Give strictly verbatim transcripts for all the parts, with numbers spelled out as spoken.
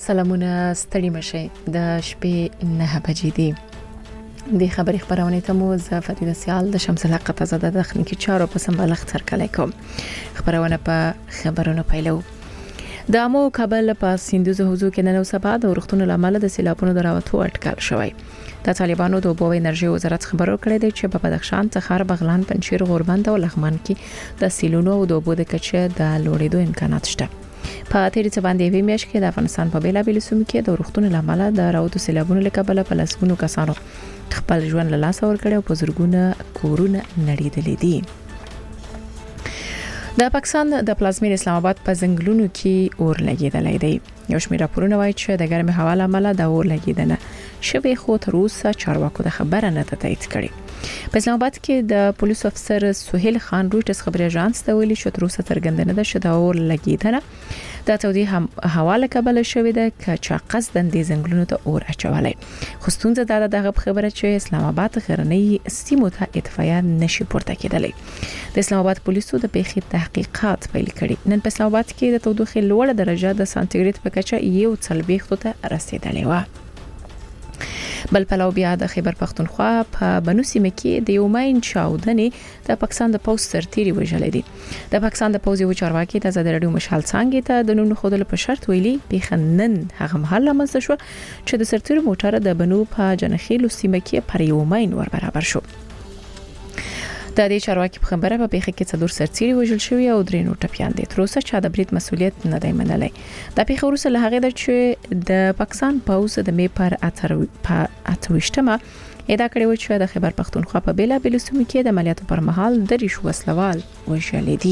سلامونه ستړي مشه د شپې نه بجې دي د خبري خبرونه ته مو زه فریده سیال د شمس الحق تازه د تخنیکی چارو په سمبالښت ترکلای کوم خبرونه په خبرونو پیلو د امو کابل په سیندوز حوزو کې نن او سبا د ورښتونو لامل د سیلابونو دراوتو اټکل شوی د طالبانو د اوبو انرژي وزارت خبرو کړی دی چې په بدخشان څخه بغلان پنځیر غوربند او لغمان کې د سیلونو او د اوبو د کچه د لوړېدو امکانات شته په تیری څه باندې وی میاشت کې د افغانستان په بیلا بیل سیمو کې د ورښتونو لامل د راوتو سیلابونو لکبل په لاسونو کسانو خپل ژوند له لاس ور کړو په زرګونه کورونه نړیدلې دي د پاکستان د پلازمین اسلام آباد په ځنګلونو کې اور لګیدلې دی یو شمېر راپورونه وایي چې د ګرمۍ هوا لامل د اور لګیدنه شوی خو تر اوسه چارواکو د خبره نه تایید کړي په اسلام آباد کې د پولیس افسر سہیل خان رويټرز خبري اژانس ته ویلي چې تر اوسه څرګندنه ده چې د اور لګیدنه د تودې هم حواله کبل شوې ده چې قصدن د ځنګلونو ته اور اچولای خو ستونزه دا ده د خبره چې اسلام آباد غرنۍ سیمو ته اتفاقیا نشي پورته کېدلې د اسلام آباد پولیسو د پیښې تحقیقات پیل کړي نن په اسلام آباد کې د تودوخې لوړه درجه د سانتیګریډ په کچه یو څلويخت ته رسیدلې و بل پلاو بیا د خیبر پختونخوا په بنو سیمه کې د یومین چاودنې د پاکستان د پوز سرتيري وژلې دي د پاکستان د پوز یو چارواکي د آزاد رادیو مشال څنګه ته د نن خودل په شرط ویلي بخنن هغه محل لمسه شو چې د سرتيري موټر د بنو په جنخیلو سیمه کې پر یومین ور برابر شو د دې چارواکي په خبره په پیښه کې څلور سرتيري وژل شوی او درې نور ټپيان دي تر اوسه چا د برید مسولیت نه دی منلای د پیښه وروسته له هغه د چې د پاکستان پوز د می پر اتر په اتوشتمه ادا کړی و چې د خیبر پختونخوا په بیلا بیل سیمو کې د عملیاتو پر مهال د ریش وسلوال وژل دي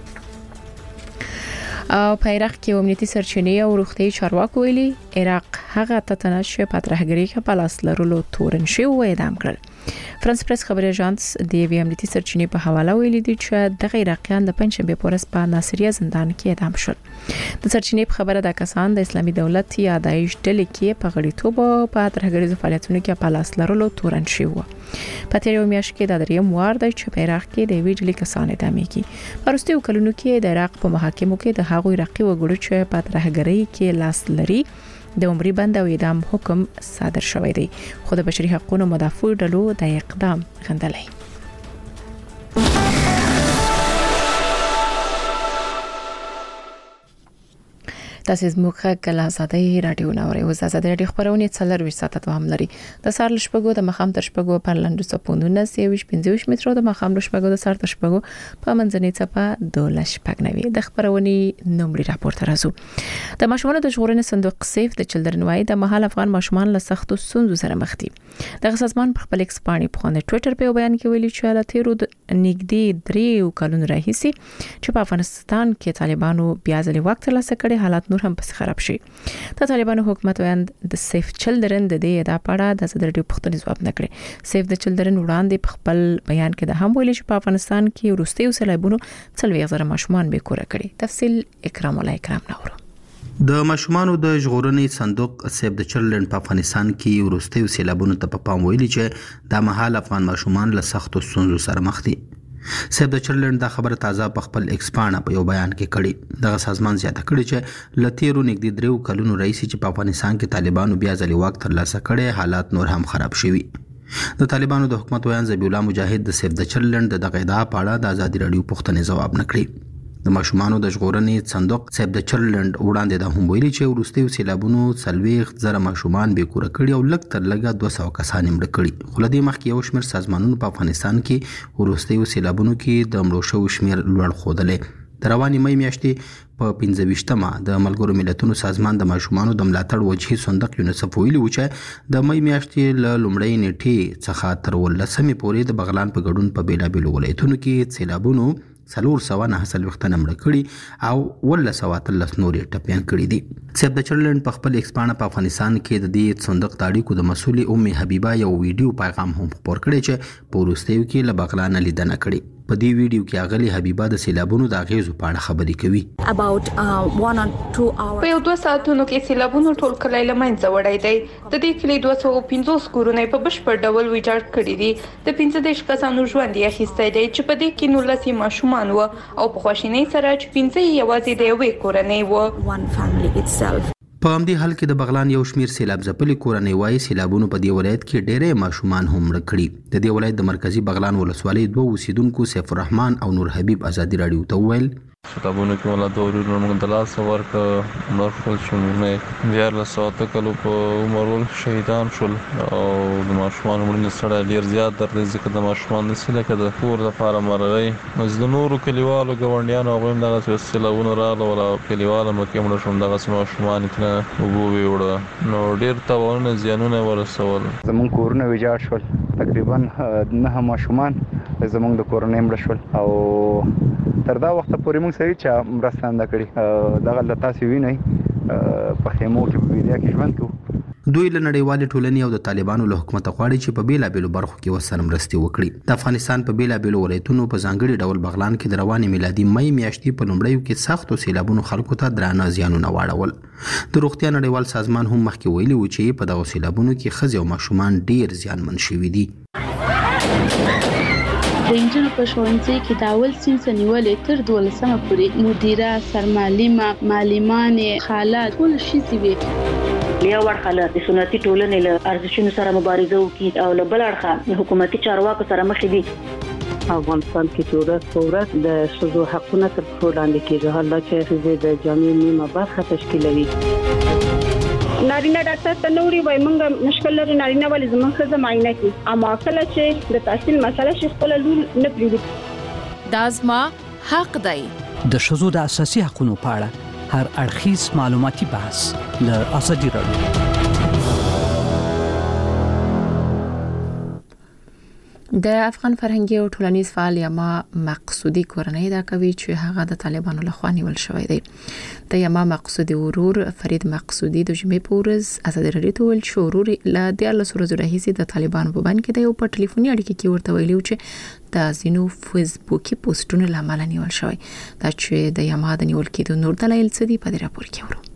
او په عراق کې امنیتي سرچینې او روغتي چارواکو ویلي عراق هغه تتنش په ترهګری کې په لاس لرلو تورن شو و اعدام کړل فرانس پریس خبري اژانس د وی امنیتي سرچینې په حواله ویلي دي چې د عراقیان د پنځشنبه پورس په ناصریه زندان کې اعدام شول د سرچینې په خبره د کسان د اسلامي دولت یا داعش ډلې کې په غړیتوب په ترهګریزو فعالیتونو کې په لاس لرلو تورن شو په تیر یو میاشت کې د دریم وار د چې په عراق کې د وی ډلې کسان اعدام کیږي پرسته وکړونو کې د عراق په محاکمو کې د هغوی عراقي وګړو چې په ترهګری کې لاس لري د عمرې بند او اعدام حکم صادر شوی دی خو د بشري حقوقو مدافع ډلو د اقدام غندلای تاسو زموږه کله آزادۍ رادیو نوري او آزادۍ رادیو خبرونه څلور ساعت ته هم لري د سار لشپګو د مخام تر شپګو پر لندو سپوندونه سیویش پنځوش مترو د مخام لشپګو د سار تر شپګو په منځنۍ چپه دولش پګنوي د خبرونی نومري راپور ترازو د ماشومان د ژغورنې صندوق سیف د چلډرن وای د محل افغان ماشومان له سختو ستونزو سره مخ دي د سازمان په خپل ایکس باندې په خونه ټوئیټر په بیان کې ویلي چې له تیرو نګدي درې کلونو راهیسي چې په افغانستان کې طالبانو بیا ځلې وخت لاسه کړي حالات نور هم پس خراب شي د طالبانو حکومت ویاند د سیف چلډرن د دې ادا پاړه د صدر ډیو پښتني ځواب نکړي سیف د چلډرن وړاندې په خپل بیان کې د هم ویل چې په افغانستان کې وروستي وسلایبونو څلوي غزر ماشومان به کور کړي تفصیل اکرام الله اکرام نورو د ماشومانو د ژغورنې صندوق سیف د چلډرن په افغانستان کې وروستي وسلایبونو ته په پام ویلي چې د محل افغان ماشومان له سختو ستونزو سره مخ دي سیف د چلډرن دا خبره تازه په خپل ایکس باندې په یو بیان کې کړي دغه سازمان زیاته کړي چې لتیرو نګدي درو کلونو رئیس چې په افغانستان کې طالبانو بیا ځلې وخت ترلاسه کړي حالات نور هم خراب شوي د طالبانو د حکومت ویان ذبیح الله مجاهد د سیف د چلډرن د دغه ادعا په اړه د آزادۍ رادیو پښتني ځواب نکړي د ماشومانو د ژغورنې صندوق سیف د چلډرن وړاندې د هم ویلي چې وروستي سیلابونو څلويخ زره ماشومان به کور کړي او لږ تر لږه دوه سوه کسان مړ کړي خو لدی مخکې یو شمېر سازمانونو په افغانستان کې وروستي سیلابونو کې د مړو شوو شمېر لوړ ښودلې د رواني مې میاشتې په پنځه ویشتمه د ملګرو ملتونو سازمان د ماشومانو د ملاتړ وجهي صندوق یونیسف ویلي و چې د مې میاشتې له لومړۍ نیټې څخه تر ولسمې پورې د بغلان په ګډون په بیلابیلو ولایتونو کې سیلابونو څلور سوه نه حاصل وختنه مړ کړي او ولله سوه اتلس نورې ټپيان کړي دي سیف د چلډرن په خپل ایکس باندې په افغانستان کې د دې صندوق تاریخو د مسولې ام حبیبه یو ویډیو پیغام هم خپور کړی چې په وروستیو کې له بغلان لیدنه کړي په دې ویډیو کې اغلی حبیبه د سیلابونو د اغیزو په اړه خبرې کوي په یو دوه ساعتونو کې سیلابونو ټول کلی له منځه وړی دی د دې کلی دوه سوه پنځوس کورونه په بشپړ ډول ویجاړ کړي دي د پنځه دېرش کسانو ژوند یې اخیستی دی چې په دې کې نولس ماشومان وو او په خواشینۍ سره چې پنځه یې یوازې د یوې کورنۍ وو په همدې حال کې د بغلان یو شمیر سیلاب ځپلي کورنۍ وایي سیلابونو په دې ولایت کې ډېرې ماشومان هم مړه کړي. د دې ولایت د مرکزی بغلان ولسوالۍ دوه اوسیدونکو سیف الرحمن او نور حبیب ازادي راډیو ته وویل سیلابونو کې ولا د ورونو موږ د لاس ورک مرخل شونه بیا له ساعت کلو په عمرول شهیدان شول او د ماشومان مړینه سره ډیر زیات درد ځکه د ماشومان د سیله کې د کور د فارم مرغۍ مزد نورو کلیوالو غونډیانو غویم دغه سیلابونو رااله ولا کلیوالو مکه مړ شوم دغه ماشومان ته وګوري وړه نو ډیر تاوانونه زیانونه ورسول. زمون کورونه ویجاړ شول تقریبا نه ماشومان زمون د کورونه مړ شول او تر دا وخت پورې موږ سړي چې مرسته نه کړې دغه لتا سی ویني په خیمو کې په ویډیا کې ژوند کوو. دوی له نړیوال ټولنې او د طالبانو له حکومت غواړي چې په بیلابېلو برخو کې وسره مرستې وکړي. د افغانستان په بیلابېلو ولایتونو په ځانګړي ډول بغلان کې د روانې میلادي مې میاشتې په لومړیو کې سختو سیلابونو خلکو ته درانه زیانونه واړول. د روغتیا نړیوال سازمان هم مخکې ویلي و چې په دغو سیلابونو کې ښځې او ماشومان ډیر زیانمن شوي دي. د انجنونو په ښوونځي کې د اول صنف نیولې تر دولسمه پورې مدیره، سرمعلمه، معلمانې، خاله ټول ښځې وي. یو ورخه د سنتي ټولنې له ارزښتونو سره مبارزه وکړي او له بل اړخه حکومتي چارواکو سره مخ دي. افغانستان کې چې ورځ په ورځ د ښځو حقونه تر پښو لاندې کېږي، حالا چې ښځې د جامعې نیمه برخه تشکیلوي. نارینه ډاکټر ته نوري وای مونږ مشکل لري نارینه ولې زمون خزه معاینه کی اما کله چې د تحصیل مسله شي خپل لول نه پریږدي. دازما حق دی. د ښځو د اساسي حقوقو په اړه هر اړخیز معلوماتي بحث له ازادي راډیو. د افغان فرهنګي او ټولنیز فعال یما مقصودی کورنۍ دا کوي چې هغه د طالبانو لخوا نیول شوی دی. د یما مقصودی ورور فرید مقصودی د جمعې په ورځ ازادي راډیو ته ویل چې ورور له دیارلس ورځې راهیسې د طالبانو په بند کې دی او په ټلیفوني اړیکه کې ورته ویلي چې د زینو فیسبوکي پوسټونو لامل نیول شوی. دا چې د یما د نیول کېدو نور دلایل څه دي په دې راپور کې ورو.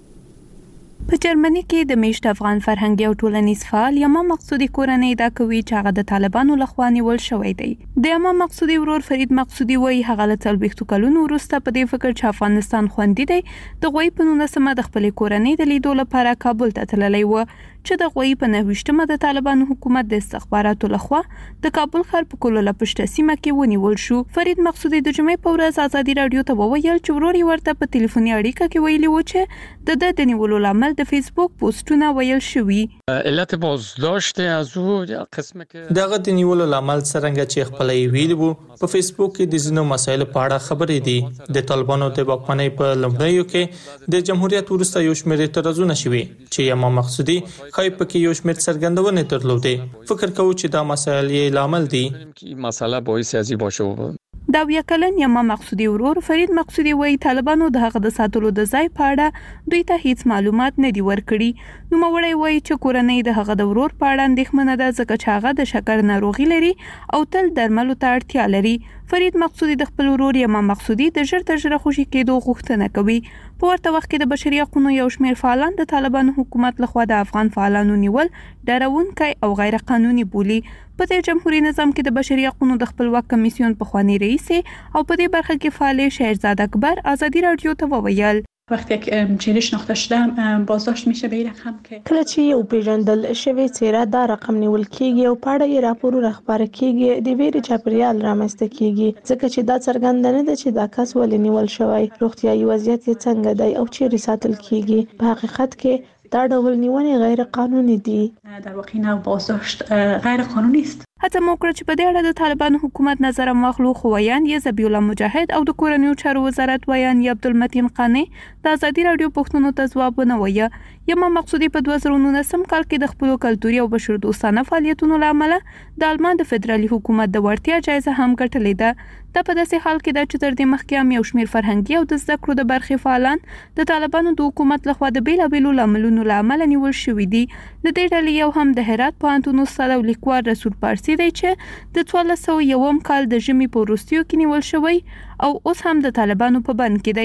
په جرمني کې د میشت افغان فرهنګي او ټولنیز فعال یما مقصودی کورنۍ دا کوي چې هغه د طالبانو لخوا نیول شوی دی. د یما مقصودی ورور فرید مقصودی وایي هغه له څلوېښتو کلونو وروسته په دې فکر چې افغانستان خوندي دی د غوي په نولسمه د خپل کورنۍ د لیدو لپاره کابل ته تللی و چې د غوي په نهویشتمه د طالبانو حکومت د استخباراتو لخوا د کابل ښار په کولو لپشته سیمه کې ونیول شو. فرید مقصودی د جمعې په ورځ ازادي راډیو ته وویل چې ورور یې ورته په ټلیفوني اړیکه کې ویلي و چې د د نیولو لامل د فیسبوک پوسټونه ویل شوی. علت بازداشت از او قسمه کې دغه د نیولو لامل څنګه چې خپل ویل وو په فیسبوک کې د زینو مسایل په اړه خبرې دي. د طالبانو د واکمنۍ په لومړیو کې د جمهوریت وروسته یو شمېر اعتراضونه شوي چې یما مقصودی خای په کې یو شمېر څرګندونې درلودې. فکر کوم چې دا مسایل یې لامل دي چې مسله باعث سیاسي باشه. دا ویا کلن یما مقصودی ورور فرید مقصودی وایي طالبانو د هغه د ساتلو د ځای په اړه دوی ته هیڅ معلومات نه دی ورکړي. نو مړی وایي چې کورنۍ د هغه د ورور په اړه اندېښمنه ده ځکه چې هغه د شکر ناروغي لري او تل درملو ته اړتیا لري. فرید مقصودی د خپل ورور یما مقصودی د ژر تر ژره خوشي کېدو غوښتنه کوي. په ورته وخت کې د بشري حقوقو یو شمېر فعالان د طالبانو حکومت لخوا د افغان فعالانو نیول ډاروونکی او غیر قانوني بولي. په دې جمهوریت نظام کې د بشري حقوقو د خپلواک کمیسیون په خوانی رئیس او په دې برخه کې فعال شهرزاد اکبر ازادي راډیو ته وویل وقتی که چیزی شناخته شدم بازداشت میشه به این رقم که کله چې یو پیژندل شوی څیره دا رقم نیول کیږي او پاړه یې راپورونه خبره کیږي د ویری چاپریال رامنځته کیږي ځکه چې دا څرګند نه ده چې دا کس ولې نیول شوی، روغتیايي وضعیت یې څنګه دی او چیرې ساتل کیږي. په حقیقت کې دا ډول نیونې غیر قانوني دي. در واقع نه بازداشت غیر قانوني است. هڅه موکړه چې په دې اړه د طالبانو حکومت نظر واخلو، خو ویان یې ذبیح الله مجاهد او د کورنیو چارو وزارت ویان یې عبدالمتین قانی د ازادي راډیو پوښتنو ته ځواب ونه وایه. یما مقصودی په دوه زره نولسم کال کې د خپل کلتوري او بشردوستانه فعالیتونو لامل د آلمان د فدرالي حکومت د ورتیا جایزه هم ګټلې ده. دا په داسې حال کې ده چې تر دې مخکې هم یو شمېر فرهنګي او د زده کړو د برخې فعالان د طالبانو د حکومت لخوا د بیلابېلو لاملونو له امله نیول شوي دي. د دې ډلې یو هم د هرات پوهنتون استاد او لیکوال رسول پارسي دی چې د څوارلس سوه یوم کال د ژمي په وروستیو کې نیول شوی او اوس هم د طالبانو په بند کې دی.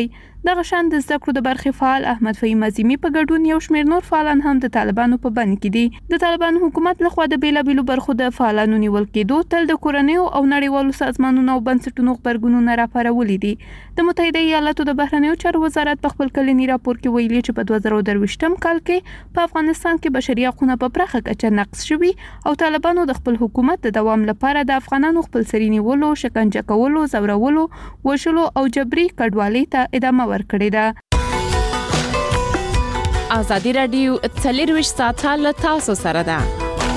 دغه شان د زده کړو د برخې فعال احمد فهیم عظیمی په ګډون یو شمېر نور فعالان هم د طالبانو په بند کې دي. د طالبانو حکومت لخوا د بیلابیلو برخو د فعالانو نیول کېدو تل د کورنیو او نړیوالو سازمانونو او بنسټونو غبرګونونه راپارولي دي. د متحده ایالاتو د بهرنیو چارو وزارت په خپل کلنی راپور کې ویلي چې په دوه زره درویشتم کال کې په افغانستان کې بشري حقوقونه په پراخه کچه نقض شوي او طالبانو د خپل حکومت د دوام لپاره د افغانانو خپلسري نیولو، شکنجه کولو، زورولو، وژلو او جبري کډوالۍ ته ادامه ورکړې ده. ازادي راډیو څلرویشت ساعته له تاسو سره ده.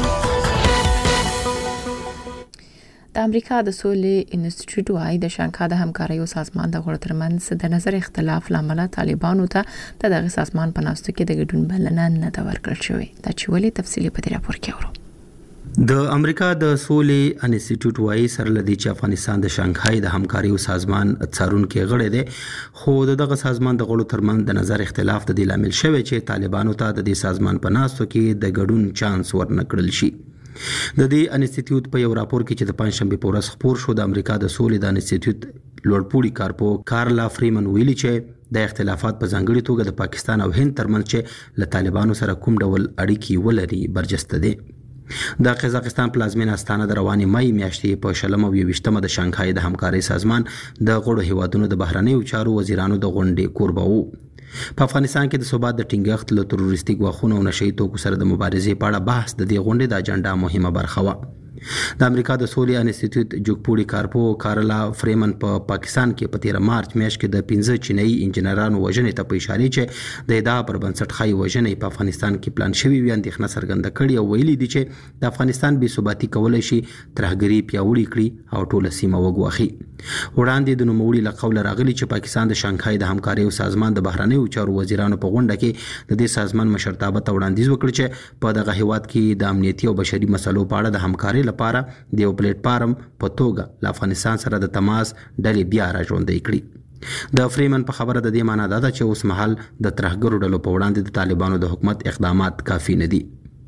د امریکا د سولې انسټیټیوټ وايي د شانګهای د همکارۍ سازمان د غړو ترمنځ د نظر اختلاف لامل طالبانو ته د دغه سازمان په ناستو کې د ګډون بلنه نه دا ورکړل شوې. دا چې ولې تفصیلی په دې راپور کې اورو. د امریکا د سولې انسټیټیوټ وايي سره لدی چې افغانستان د شانګهای د همکارۍ سازمان څارونکو غړی دی، خو دغه سازمان د غړو ترمنځ د نظر اختلاف د دې لامل شوی چې طالبانو ته د دې سازمان په ناستو کې د ګډون چانس ورنکړل شي. د دې انسټیټیوټ په یو راپور کې چې د پنځشنبه په ورځ خبر شو د امریکا د سولې د انسټیټیوټ لوړپوړي کارپو کارلا فریمن ویلي چې د اختلافات په ځانګړي توګه د پاکستان او هند ترمنځ چې له طالبانو سره کوم ډول اړیکې ولري برجسته دي. د قزاقستان پلازمینه استانه د رواني مې میاشتې په شلم او یوشتمه د شانګهای د همکارۍ سازمان د غړو هیوادونو د بهرنیو چارو وزیرانو د غونډې کوربه وو. په افغانستان کې د ثبات د ټینګښت له تروریستي ګواښونو او نشئی توکو سره د مبارزې په اړه بحث د دې غونډې د اجنډا مهمه برخه وه. د امریکا د سولې انسټیټیوټ جوګپوړي کارپو کارلا فریمن په پا پاکستان کې په تیر مارچ میاشت کې د پنځه چینایي انجنیرانو وژنې ته په اشاره چې د ادعا پر بنسټ خای وژنې په افغانستان کې پلان شوی وي اندېښنه څرګنده کړې او ویلي دي چې د افغانستان بې ثباتي کولای شي ترهګري پیاوړې کړي او ټوله سیمه وګواخي. وړاندې د نوموړي له قوله راغلي چې پاکستان د شانګهای د همکارۍ سازمان د بهرنیو چارو وزیرانو په غونډه کې د دې سازمان مشرتابه ته وړاندیز وکړ چې په دغه هیواد کې د امنیتي او بشري مسلو په اړه د همکارۍ لپاره د یو پلیټ فارم په توګه له افغانستان سره د تماس ډلې بیا راژوندۍ کړي. د فریمن په خبره د دې معنی ده چې اوس مهال د ترهګرو ډلو په وړاندې د طالبانو د حکومت اقدامات کافي نه دي.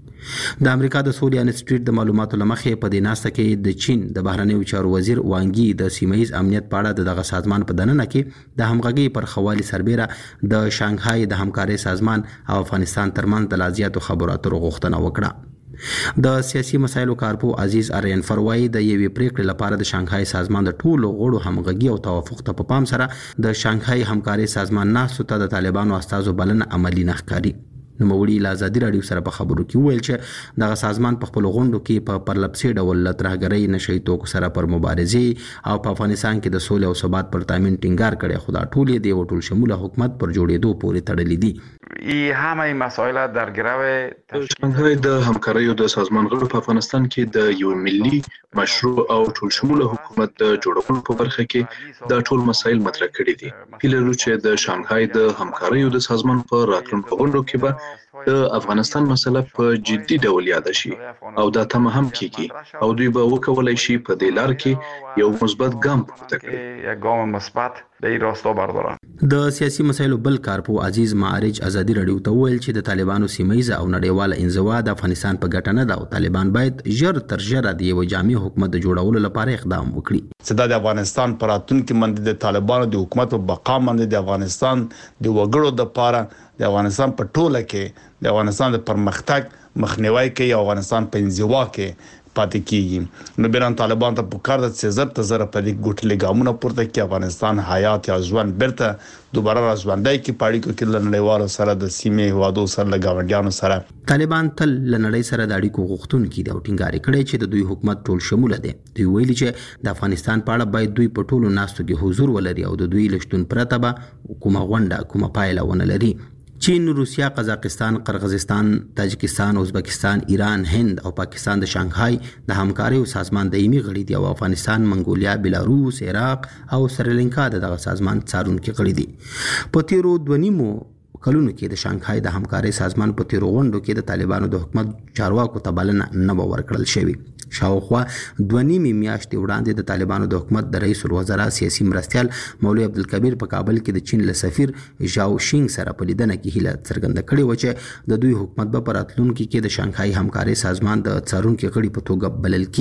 د امریکا د سولې انسټیټیوټ د معلوماتو لمخې په دې ناسته کې د چین د بهرنیو چارو وزیر وانګي د سیمه‌ایز امنیت په اړه دغه سازمان په دننه کې د همغږي پر خوالي سربېره د شانګهای د همکارۍ سازمان او افغانستان ترمنځ د لازیاتو خبرو اترو غوښتنه وکړه. د سیاسي مسایلو کارپو عزیز ارین فروای د یوې پریکړې لپاره د شانګهای سازمان د ټولو غړو همغږي او توافق ته په پام سره د شانګهای همکارۍ سازمان ناستو ته د طالبانو استازو بلنه عملی نه ښکاري. نوموړي له ازادي راډیو سره په خبرو کې وویل چې دغه سازمان په خپل غونډو کې په پرلپسې ډول له ترهګرۍ نشئی توکو سره پر مبارزې او په افغانستان کې د سولې او ثبات پر تامین ټینګار کړي، خو دا ټول د یو ټول شموله حکومت پر جوړېدو پورې تړلي دي. ای همه مسائل در گرو شانګهای د همکاریو د سازمان غړو په افغانستان کې د یو ملي مشروع او ټول شموله حکومت د جوړولو په برخه کې د ټول مسایل مطرح کړي دي. هیله لرو چې د شانګهای د همکاریو د سازمان په راتلونکو غونډو کې به د افغانستان مسله په جدي ډول یاد شي او دا تمه هم کیږي او دوی به وکولای شي په دې لار کې یو مثبت ګام پورته کړي. یک ګام مثبت د این راستا بردارن. د سیاسي مسایلو بل کارپو عزیز معارج ازادي راډیو ته ویل چې د طالبانو سیمه‌ایزه او نړیواله انزوا د افغانستان په ګټه نه ده او طالبان باید ژر تر ژره د یو جامع حکومت د جوړولو لپاره اقدام وکړي. چې د افغانستان پر راتلونکي باندې د طالبانو د حکومت په بقا باندې د افغانستان د وګړو د لپاره د افغانستان په ټوله کې د افغانستان د پرمختګ مخنیوي کوي او افغانستان په انزوا کې پاتې کیږي. نو بیران طالبان ته پکار د سزت ته زره په دې ګټلې ګامونه پورته کې افغانستان حیات یا ژوند برته دوباره راځوندای کې پاړی کو کې لنړیوالو سره د سیمې هوادو سره لګاونډیانو سره. طالبان تل لنړی سره د اړیکو غوښتونکي دي او ټینګار کړي چې د دوی حکومت ټول شموله دی. دوی ویلي چې د افغانستان په اړه باید دوی په ټولو ناستو کې حضور ولري او د دوی لشتون پرته به کومه غونډه کومه پایله ونه لري. چین، روسیا، قزاقستان، قرغیزستان، تاجکستان، ازبکستان، ایران، هند او پاکستان د شانګهای د همکاریو سازمان دایمي غړي دي او افغانستان، منګولیا، بلاروس، عراق او سریلانکا دغه سازمان څارونکي غړي دي. په تیرو دوه نیمو کلونو کې د شانګهای د همکارۍ سازمان په تیرو غونډو کې د طالبانو د حکومت چارواکو ته بلنه نه ورکړل شوې. شاوخوا دوه نیمې میاشتې وړاندې د طالبانو د حکومت د رئیس الوزرا سیاسي مرستیال مولوي عبدالکبیر په کابل کې د چین له سفیر ژاو شینګ سره په لیدنه کې هیله څرګنده کړې و چې د دوی حکومت به په راتلونکي کې د شانګهای همکارۍ سازمان د څارونکي غړي په توګه بلل کیږي.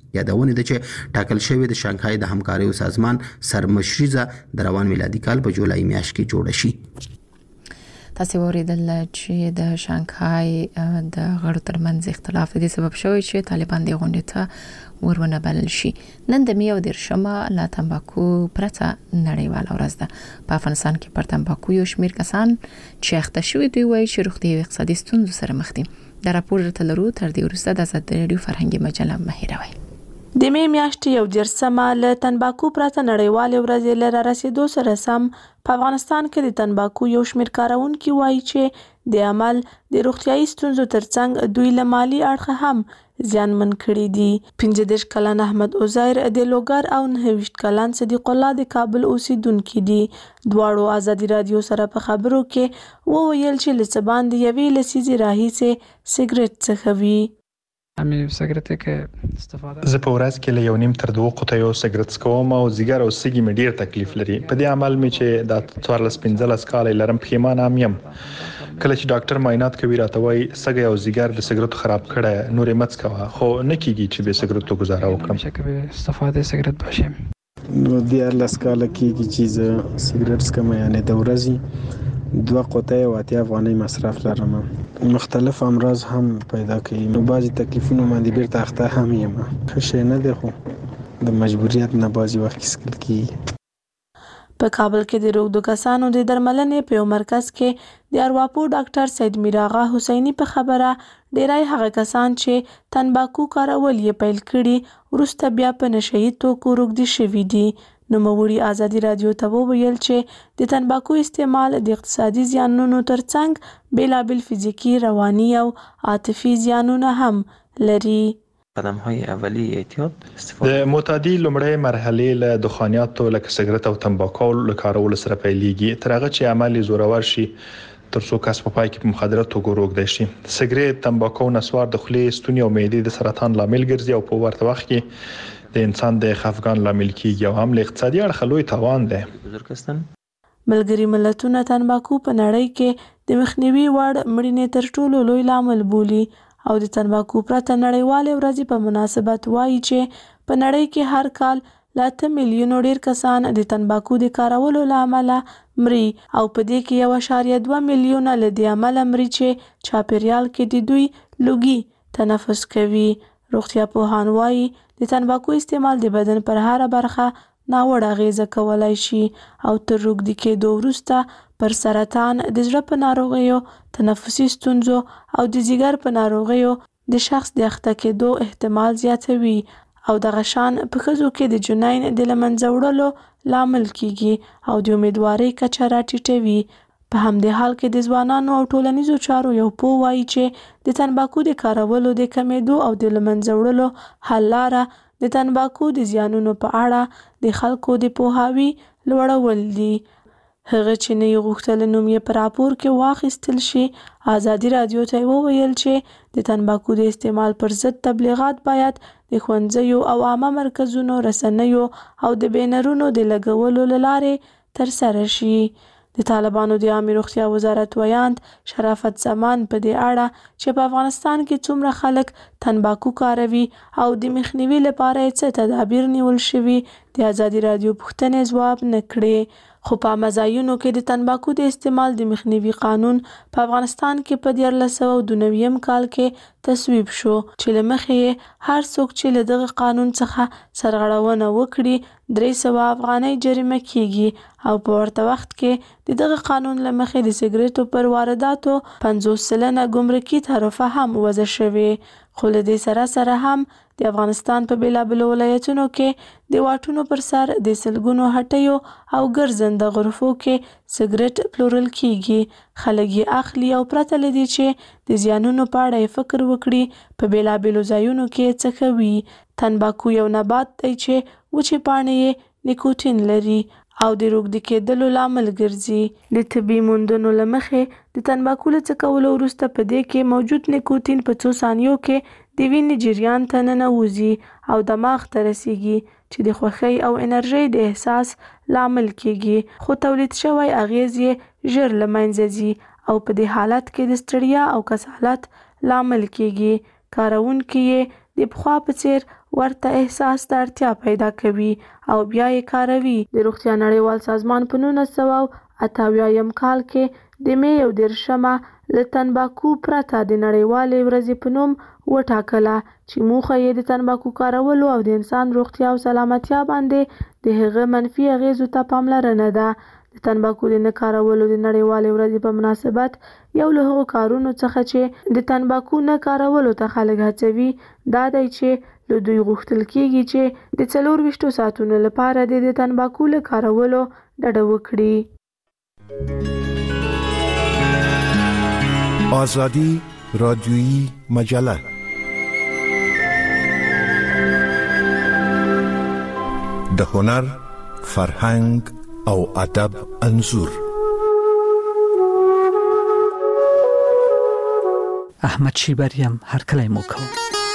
یادونه ده چې ټاکل شوی د شانګهای د همکارۍ سازمان سرمشریزه د روان میلادي کال په جولای میاشت کې جوړ شي. تاسو ورېدل چې د شانګهای د غړو ترمنځ اختلاف د سبب شوی چې طالبان د غونډې ته ورونه بلل شي. نن د میو د شمه لا تنباکو پرته نړیواله ورځ ده. په افغانستان کې پر تنباکو یو شمیر کسان چې اخته شوی دوی وایي چې روغتي او اقتصادي ستونزو سره مخ دي. دا راپور تلرو تر دې وروسته د آزاد رادیو فرهنګي مجله مهیروي. د می میاشتې یو دیرشمه له تنباکو پرته نړیوالې ورځې له رارسېدو سره سم په افغانستان کې د تنباکو یو شمېر کارونکي وایي چې د عمل د روغتیايي ستونزو ترڅنګ دوی له مالي اړخه هم زیانمن کړي دي. پنځه دېرش کلن احمد عزیر د لوګر او نهه ویشت کلن صدیق الله د کابل اوسیدونکي دي. دواړو آزادي رادیو سره په خبرو کې وویل چې له څه باندې یوې لسیزې راهیسې سګرټ څښوي. همین سګرټ کې استفاده زه په ورځ کې له یو نیم تر دوه قطیو سګرټ څکوم او ځیګر او سګي مې ډیر تکلیف لري. په دې عمل مې چې د څوارلس پنځلس کال لرم پښیمانه ام یم. کله چې ډاکټر معاینات کوي راته وایي سګي او ځیګر د سګرټ خراب کړه نورې مڅ کوه خو نه کیږي چې به سګرټ گزاره وکړم. شکه استفاده سګرټ باشم. نو د ارلس کال کېږي چې سګرټ سکم یعنی د ورځې دوه قطعه او اتیا افغاني مصرف لرم. مختلف امراض هم پیدا کوي. نو بعضی تکلیفونه باندې بیرته اخته هم یم. ښه نه دی خو د مجبوریت نه بعضی وخت کیسکل کی. په کابل کې د روغتو کسانو د درملنې په یو مرکز کې د ارواپور ډاکټر سید میراغه حسینی په خبره ډیرای هغه کسان چې تنباکو کارول یې پیل کړي ورسته بیا په نشئی توکو روغدي شوي دي. نو موري آزادي رادیو ته وویل چې د تنباکو استعمال د اقتصادي زیانونو ترڅنګ بیلابل فزیکی، رواني او عاطفي زیانونه هم لري. قدم‌های اولیه احتیاط استفاده د معتادي لومړی مرحله له دخانیاتو لکه سګرټ او تنباکو له کارولو سره پیلېږي تر هغه چې عمل زورور شي تر څو کس په پای کې په مخدره توګه روغدي شي. سګرټ، تنباکو، نسوار د خولې، ستوني او معدې د سرطان لامل ګرځي او په ورته وخت کې د انسان د خفګان لامل کیږي او هم له اقتصادي اړخه لوی تاوان دی. ملګري ملتونه تنباکو په نړۍ کې د مخنیوي وړ مړینې تر ټولو لوی لامل بولي او د تنباکو پرته نړیوالې ورځې په مناسبت وایي چې په نړۍ کې هر کال له اته میلیونو ډیر کسان د تنباکو د کارولو له امله مري او په دې کې یو اعشاریه دوه میلیونه له دې امله مري چې چاپیریال کې د دوی لوګي تنفس کوي. روغتیا پوهان وایي د تنباکو استعمال د بدن پر هره برخه ناوړه اغیزه کولای شي او تر روغدي کېدو وروسته پر سرطان، د زړه په ناروغیو، تنفسي ستونزو او د ځیګر په ناروغیو د شخص د اخته کېدو احتمال زیاتوي او دغه شان په ښځو کې د جنین د له منځه وړلو لامل کیږي او د امیدوارۍ کچه راټیټوي. په همدې حال کې د ځوانانو او ټولنیزو چارو یو پوه وایي چې د تنباکو د کارولو د کمېدو او د له منځه وړلو حل لاره د تنباکو د زیانونو په اړه د خلکو د پوهاوي لوړول دي. هغه چې نه یې غوښتل نوم یې په راپور کې واخیستل شي آزادي رادیو ته وویل چې د تنباکو د استعمال پر ضد تبلیغات باید د ښوونځیو او عامه مرکزونو، رسنیو او د بینرونو د لګولو له لارې ترسره شي. د طالبانو د عامه روغتیا وزارت ویاند شرافت زمان په دې اړه چې په افغانستان کې څومره خلک تنباکو کاروي او د مخنیوي لپاره څه تدابیر نیول شوي د آزادي رادیو پوښتنې ځواب نه کړې. خو په عامه ځایونو کې د تنباکو د استعمال د مخنیوي قانون په افغانستان کې په دیارلس سوه دوه نوي کال کې تصویب شو چې له مخې یې هر څوک چې له دغه قانون څخه سرغړونه وکړي درې سوه افغانۍ جریمه کیږي او په ورته وخت کې د دغه قانون له مخې د سګرټو پر وارداتو پنځوس سلنه ګمرکي تعرفه هم وضع شوې. خو له دې سره سره هم د افغانستان په بیلابلو ولایتونو کې د واټونو پر سر د سلګونو هټیو او ګرځنده غرفو کې سګرټ پلورل کیږي. خلک یې اخلي او پرته له دې چې د زیانونو په اړه یې فکر وکړي په بیلابلو ځایونو کې څکوي. تنباکو یو نبات دی چې وچې پاڼې یې نیکوټین لري او د روغدي کېدلو لامل ګرځي. د طبي موندنو له مخې د تنباکو له څکولو وروسته په دې کې موجود نیکوټین په څو ثانیو کې د وینې جریان ته ننوځي او دماغ ته رسیږي چې د خوښۍ او انرژۍ د احساس لامل کیږي. خو تولید شوی اغیز یې ژر له منځه ځي او په دې حالت کې د ستړیا او کسالت لامل کیږي. کارونکي یې د پخوا په څیر ورته احساس ته اړتیا پیدا کوي او بیا یې کاروي. د روغتیا نړیوال سازمان په نولس سوه اته اویایم کال کې د مې یو دېرشمه له تنباکو پرته د نړیوالې ورځې په نوم وټاکله چې موخه یې د تنباکو کارولو او د انسان روغتیا او سلامتیا باندې د هغه منفي اغیزو ته پاملرنه ده. د تنباکو د نه کارولو د نړیوالې ورځې په مناسبت یو له هغو کارونو څخه چې د تنباکو نه کارولو ته خلک هڅوي دا دی چې له دوی غوښتل کیږي چې د څلور ویشتو ساعتونو لپاره د تنباکو له کارولو ډډه وکړي. آزادی رادیویی مجله د هنر، فرهنګ او ادب انځور. احمد شیبریم هرکلی مو کوم.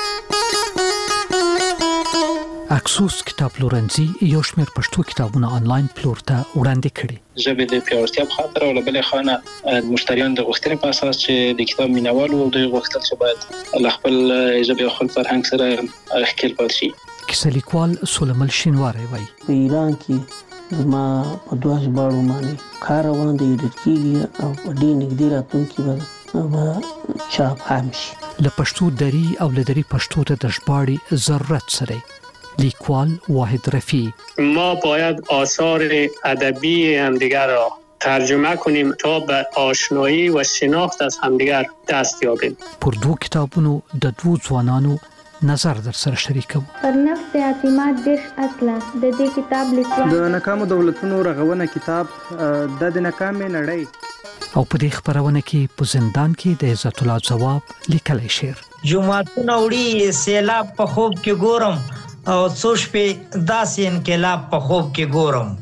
اکسوس کتاب پلورنځي یو شمېر پښتو کتابونه آنلاین پلور ته وړاندې کړي. ژبې د پیاوړتیا په خاطر او له بلې خوا مشتریان د غوښتنې په اساس چې د کتاب مینوال وو دوی غوښتل چې باید له خپل ژبې او خپل فرهنګ سره ښکېل پاتې شي. کیسه لیکوال سلیمان شینواری وایي په ایران کې زما په دوه ژباړو باندې کار روان دی، ایډیټ کېږي او په ډېر نږدې راتلونکي به چاپ هم شي. له پښتو دري او له دري پښتو ته د ژباړې ضرورت سره لیکوال واحد رفیع ما باید آثار ادبی همدیگر را ترجمه کنیم تا به آشنایی و شناخت از همدیگر دست یابیم. پر دو کتابونو د دوو ځوانانو نظر در سره شریکو. پر نفس اعتماد دیش اصله د دې کتاب لیکوال د ناکامو دولتونو رغونه کتاب د ناکامې نړۍ او په دې خبرونه کې په زندان کې د عزت الله جواب لیکلی شعر جمعتون وړي سیلاب په خوب کې ګورم او څو شپې داسې انقلاب په خوب کې ګورم.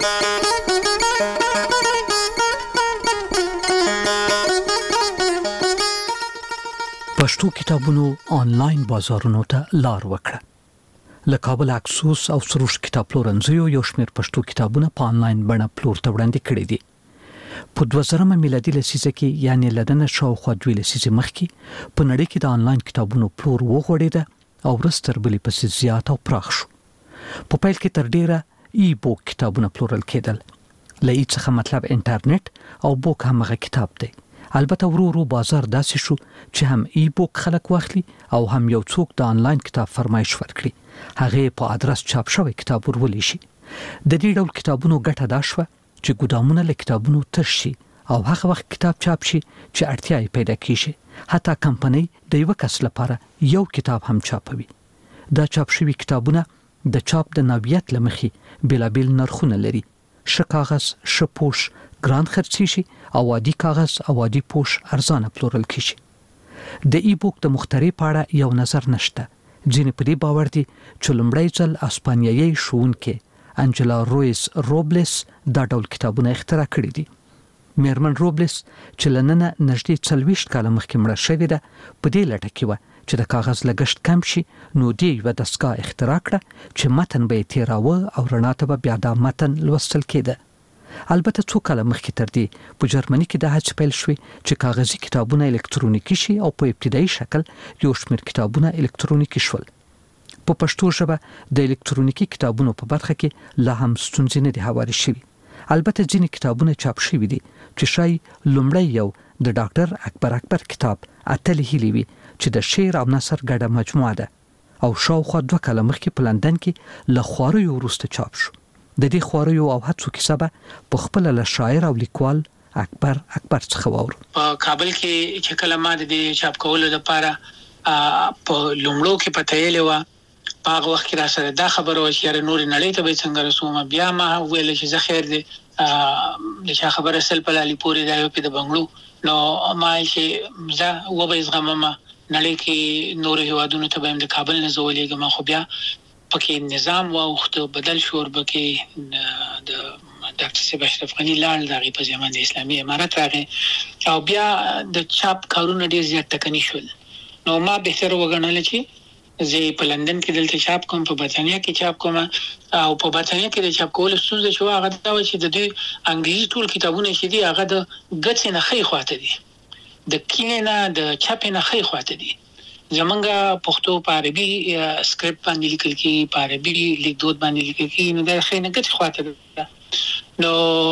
پښتو کتابونو آنلاین بازارونو ته لار وکړه. له کابل اکسوس او سروش کتاب پلورنځیو یو شمېر پښتو کتابونه په آنلاین بڼه پلور ته وړاندې کړي دي. په دوه زره میلادي لسیزه کې یعنی لدنه شاوخوا دوه لسیزې مخکې په نړۍ کې د آنلاین کتابونو پلور وغوړېده او ورځ تر بلې پسې زیات او پراخ شو. په پیل کې تر ډیره ای بوک کتابونه پلورل کېدل. له ای څخه مطلب انټرنیټ او بوک هم هغه کتاب دی. البته ورو ورو بازار داسې شو چې هم ای بوک خلک واخلي او هم یو څوک د آنلاین کتاب فرمایش ورکړي. هغه په آدرس چاپ شوی کتاب ورولې شي. د دې ډول کتابونو ګټه دا شوه چې ګودامونه له کتابونو تش شي او هغه وخت کتاب چاپ شي چې اړتیا یې پیدا کیږي. حتی کمپنۍ د یو کس لپاره یو کتاب هم چاپوي. دا چاپ شوی کتابونه د چاپ د نوعیت لمخې بېلابېل نرخونه لري. ښه کاغذ، ښه پوش ګران خرڅي شي او عادي کاغذ او عادي پوش ارزانه پلورل کیږي. د ای بوک د مخترع په اړه یو نظر نشته. ځینې په دې باور دي چې لومړی ځل اسپانیایي ښوونکې انجلا رویز روبلس دا ډول کتابونه اختراع کړي دي. میرمن روبلس چې له ننه نږدې څلوېښت کاله مخکې مړه شوې ده په دې لټه کې وه چې د کاغذ لګښت کم شي نو دې یوه دستګاه اختراع کړه چې متن به یې تېراوه او رڼا ته به بیا دا متن لوستل کېده. البته څو کاله مخکې تر دې په جرمني کې د هڅې پیل شوې چې کاغذي کتابونه الکترونیکي شي او په ابتدایي شکل یو شمېر کتابونه الکترونیکي شول. په پښتو ژبه د الکترونیکي کتابونو په برخه کې لا هم ستونزې نه دي هوارې شوي. البته ځینې کتابونه چاپ شوي دي چې شاید لومړی یو د ډاکټر اکبر اکبر کتاب اتلې هیلې وي چې د شعر او نثر ګډه مجموعه ده او شاوخوا دوه کاله مخکې په لندن کې له خواریو وروسته چاپ شو. د دې خواریو او هڅو کیسه به په خپل له شاعر او لیکوال اکبر اکبر څخه واورو. په کابل کې چې کله ما د چاپ کولو لپاره په لومړو کې پته یې لوا په هغه وخت کې را سره دا خبره و چې نور نړۍ ته به څنګه رسوم. بیا ما ویل چې زه خیر دی د چا خبره سل په لالي پورې دا یو په د بنگلو نو ما چې زه و به زغمم نړۍ کې نور هیوادونو ته به د کابل نه زولېږم. خو بیا پکې نظام واوخته بدل شو وربکې د ډاکټر صاحب اشرف غنی لاړ دغه په زمانه د اسلامي امارت راغی او بیا د چاپ کارونه ډیر زیات ټکنی شول. نو ما بهتر وګڼل چې زه په لندن کې دلته چاپ کوم، په برتانیا کې چاپ کوم او په برتانیا کې د چاپ کول ستونزه شو هغه دا و چې د دې انګلیسي ټول کتابونه چې دي هغه د ګټ نه خې خواته دي، د کینې نه د چاپ نه خې خواته دي. زمونږ پښتو په عربي سکرپټ باندې لیکل کیږي، په عربي لیکدود باندې لیکل کیږي، نو دا خې نه ګټ خواته نو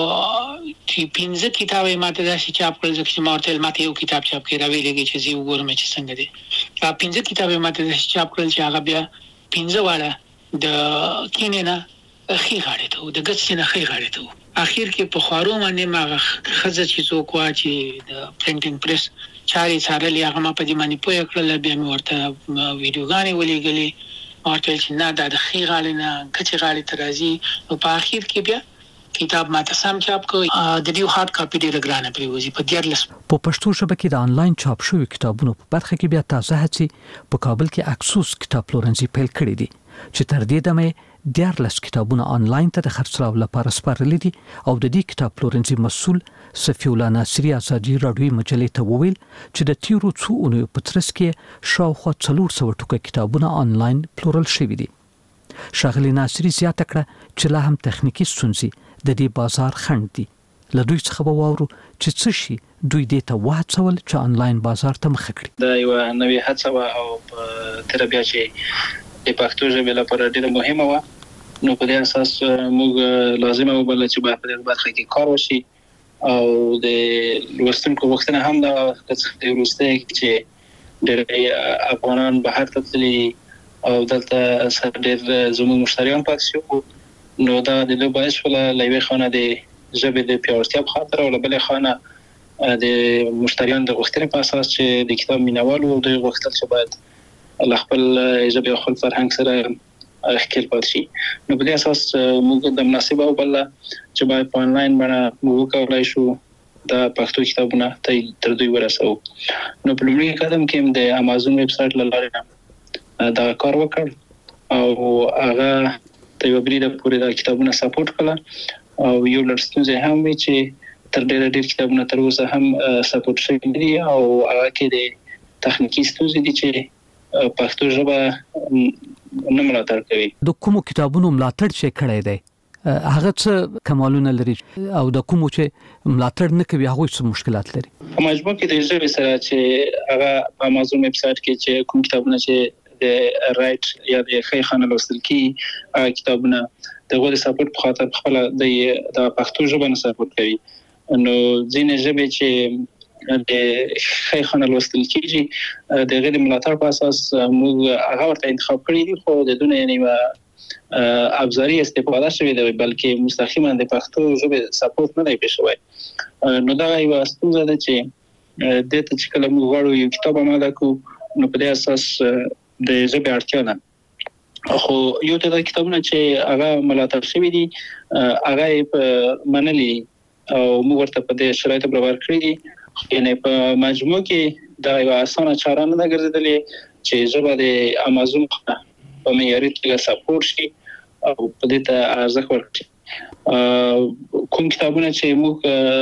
چې پنځه کتابه ماته دا چې چاپ کړل چې مارتل ماته یو کتاب چاپ کړی راوي لګي چې زی وګورم چې څنګه دي. دا پنځه کتابه ماته دا چې چاپ کړل چې هغه بیا پنځه واړه د کینینا خې غاړې ته د ګڅ نه خې غاړې ته اخر کې په خارو باندې ما خزه چې څوک وا چې د پرنټینګ پریس چاري سارلی هغه ما په دې باندې پوهه کړل، بیا مې ورته ویډیوګانې ولېګلې ورته چې نه دا د خې غاړې نه ګڅ غاړې ته راځي. او په اخر کې بیا کتاب ماته سم چاپ کوي د دې هارد کاپی ډیره ګرانه پریوزي په دیارلس. په پښتو ژبه کې د انلاین چاپ شوی کتابونو په برخه کې بیا تازه هڅې په کابل کې اکسوس کتاب پلورنځي پیل کړی دي چې تر دې دمه دیارلس کتابونه انلاین ته د خرڅلاو لپاره سپارل دي. او د دې کتاب پلورنځي مسؤل صفی الله ناصری ازادي راډیوي مجلې ته وویل چې د تیرو څو اونیو په ترڅ کې شاوخوا څلور سوه ټوکه کتابونه انلاین پلورل شوي دي. ښاغلي ناصری زیاته کړه چې لا هم تخنیکی ستونزې د دې بازار خنډ دي. له دوی څخه به واورو چې څه شي دوی دې ته وهڅول چې انلاین بازار ته مخه کړي. دا یو نوې هڅه و او تر بیا چې د پښتو ژبې لپاره ډېره مهمه و، نو په دې اساس موږ لازمه وبل چې په دې برخه کې کار وشي او د لوستونکو وختونه هم دا د روسته چې ډېر افغانان بهر ته تللي او دلته ډېر زموږ مشتریان پاتې شو، نو دا د دوه باعث ولا لوي خانه د ژبې د پیاوړتیا په خاطر او بل خانه د مشتریان د غوښتنې په اساس چې د کتاب مینوالو د غوښتل چې باید خپل ژبې او خپل فرهنګ سره ښکېل پاتې شي. نو په دې اساس موږ د مناسبه او بل چې باید په انلاین باندې موږ کولای شو د پښتو کتابونه تر دوی ورسو. نو په لومړي قدم کې د امازون ویب سټ لاره دا کار وکړ او هغه ته یو بریده پورې دا کتابونه سپورټ کړل او یو لړستوزه هم وی چې تر ډېر ډېر کتابونه تر اوسه هم سپورټ شوي دي او هغه کې د تخنیکی ستونزې دي چې پښتو ژبه نه ملاتړ کوي. د کومو کتابونو ملاتړ چې کړی دی هغه څه کمالونه لري او د کومو چې ملاتړ نه کوي هغه څه مشکلات لري؟ په مجموع کې د ژبې سره چې هغه په امازون ویب سټ کې چې کوم کتابونه چې د رائټ یا د خې خانه لوستل کی کتابونه د غوړي سپورټ په خاطر خپل د پښتو ژبه نه سپورټ کوي، نو ځینې ژبې چې د خې خانه لوستل کیږي د غیر ملاتړ په اساس موږ هغه ورته انتخاب کړی دي، خو د دونه یعنی ابزاري استفاده شوی دی بلکې مستقیما د پښتو ژبه سپورټ نه دی پېښوي. نو دا یو ستونزه ده چې د ته چې کله موږ غواړو یو کتاب آماده کو نو په دې اساس د ژبې اړتیا ده، خو یو ته د کتابونه چې هغه ملاتړ شوی دي هغه منلي او موږ ورته په دې شرایطو برابر کړی دي. یعنی په مجموع کې دا یو اسانه چاره نه ده ګرځېدلې چې ژبه د امازون په معیاري توګه سپورټ شي او په دې ته ارزښت ورکړي. کوم کتابونه چې موږ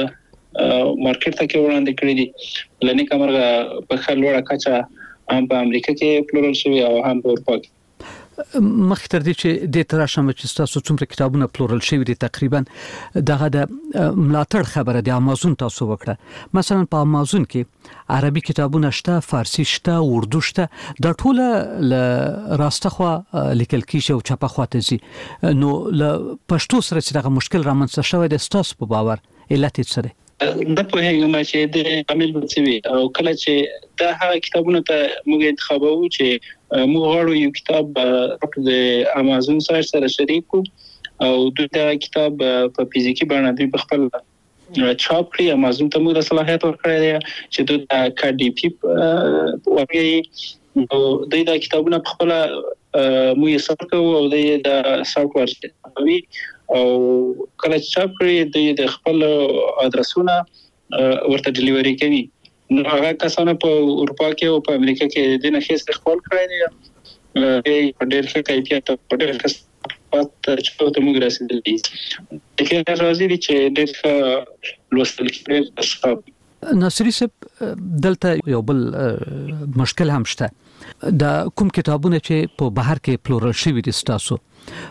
مارکیټ ته کې وړاندې کړی دي لنی کمرغه په خل وړه کچا هم په امریکا کې پلورل شوی او هم په اروپا کې. مخکې تر دې چې د تراشم چې تاسو څومره کتابونه پلورل شوی دي تقریبا دغه د ملاتړ خبره د امازون تاسو وکړه. مثلا په امازون کې عربي کتابونه شته، فارسی شته، اردو شته، دا ټول ل راستخوا لیکل کیږي او چاپه خواته زی. نو ل پښتو سره چې دغه مشکل رامنځته شوی د ستاسو په باور علت څه دی؟ د په هغه چې د عامل بچوي او کله چې دا هغه کتابونه ته موږ انتخابو چې موږ غواړو یو کتاب د امازون سره سره شریک او دا کتاب په فزیکی باندې دوی په خپل چاپ کړی امازون ته موږ د صلاحیت ورکړی دی چې د کډي پی ورګي او دا کتابونه په خپل موږ یې سره او د سافټ ویر او کله چاپ کړی د خپل ادرسونه ورته ډیلیوري کوي. نو هغه کسانه په اروپا کې او په امریکا کې د نه هیڅ خپل کړی دی په ډېر ښه کیفیت په ډېر ښه پات چې په موږ رسیدلی دي چې راځي چې ډېر لوستل کېږي. ناصری صاحب دلته یو بل مشکل هم شته، د کوم کتابونه چې په بهر کې پلورل شوی دي تاسو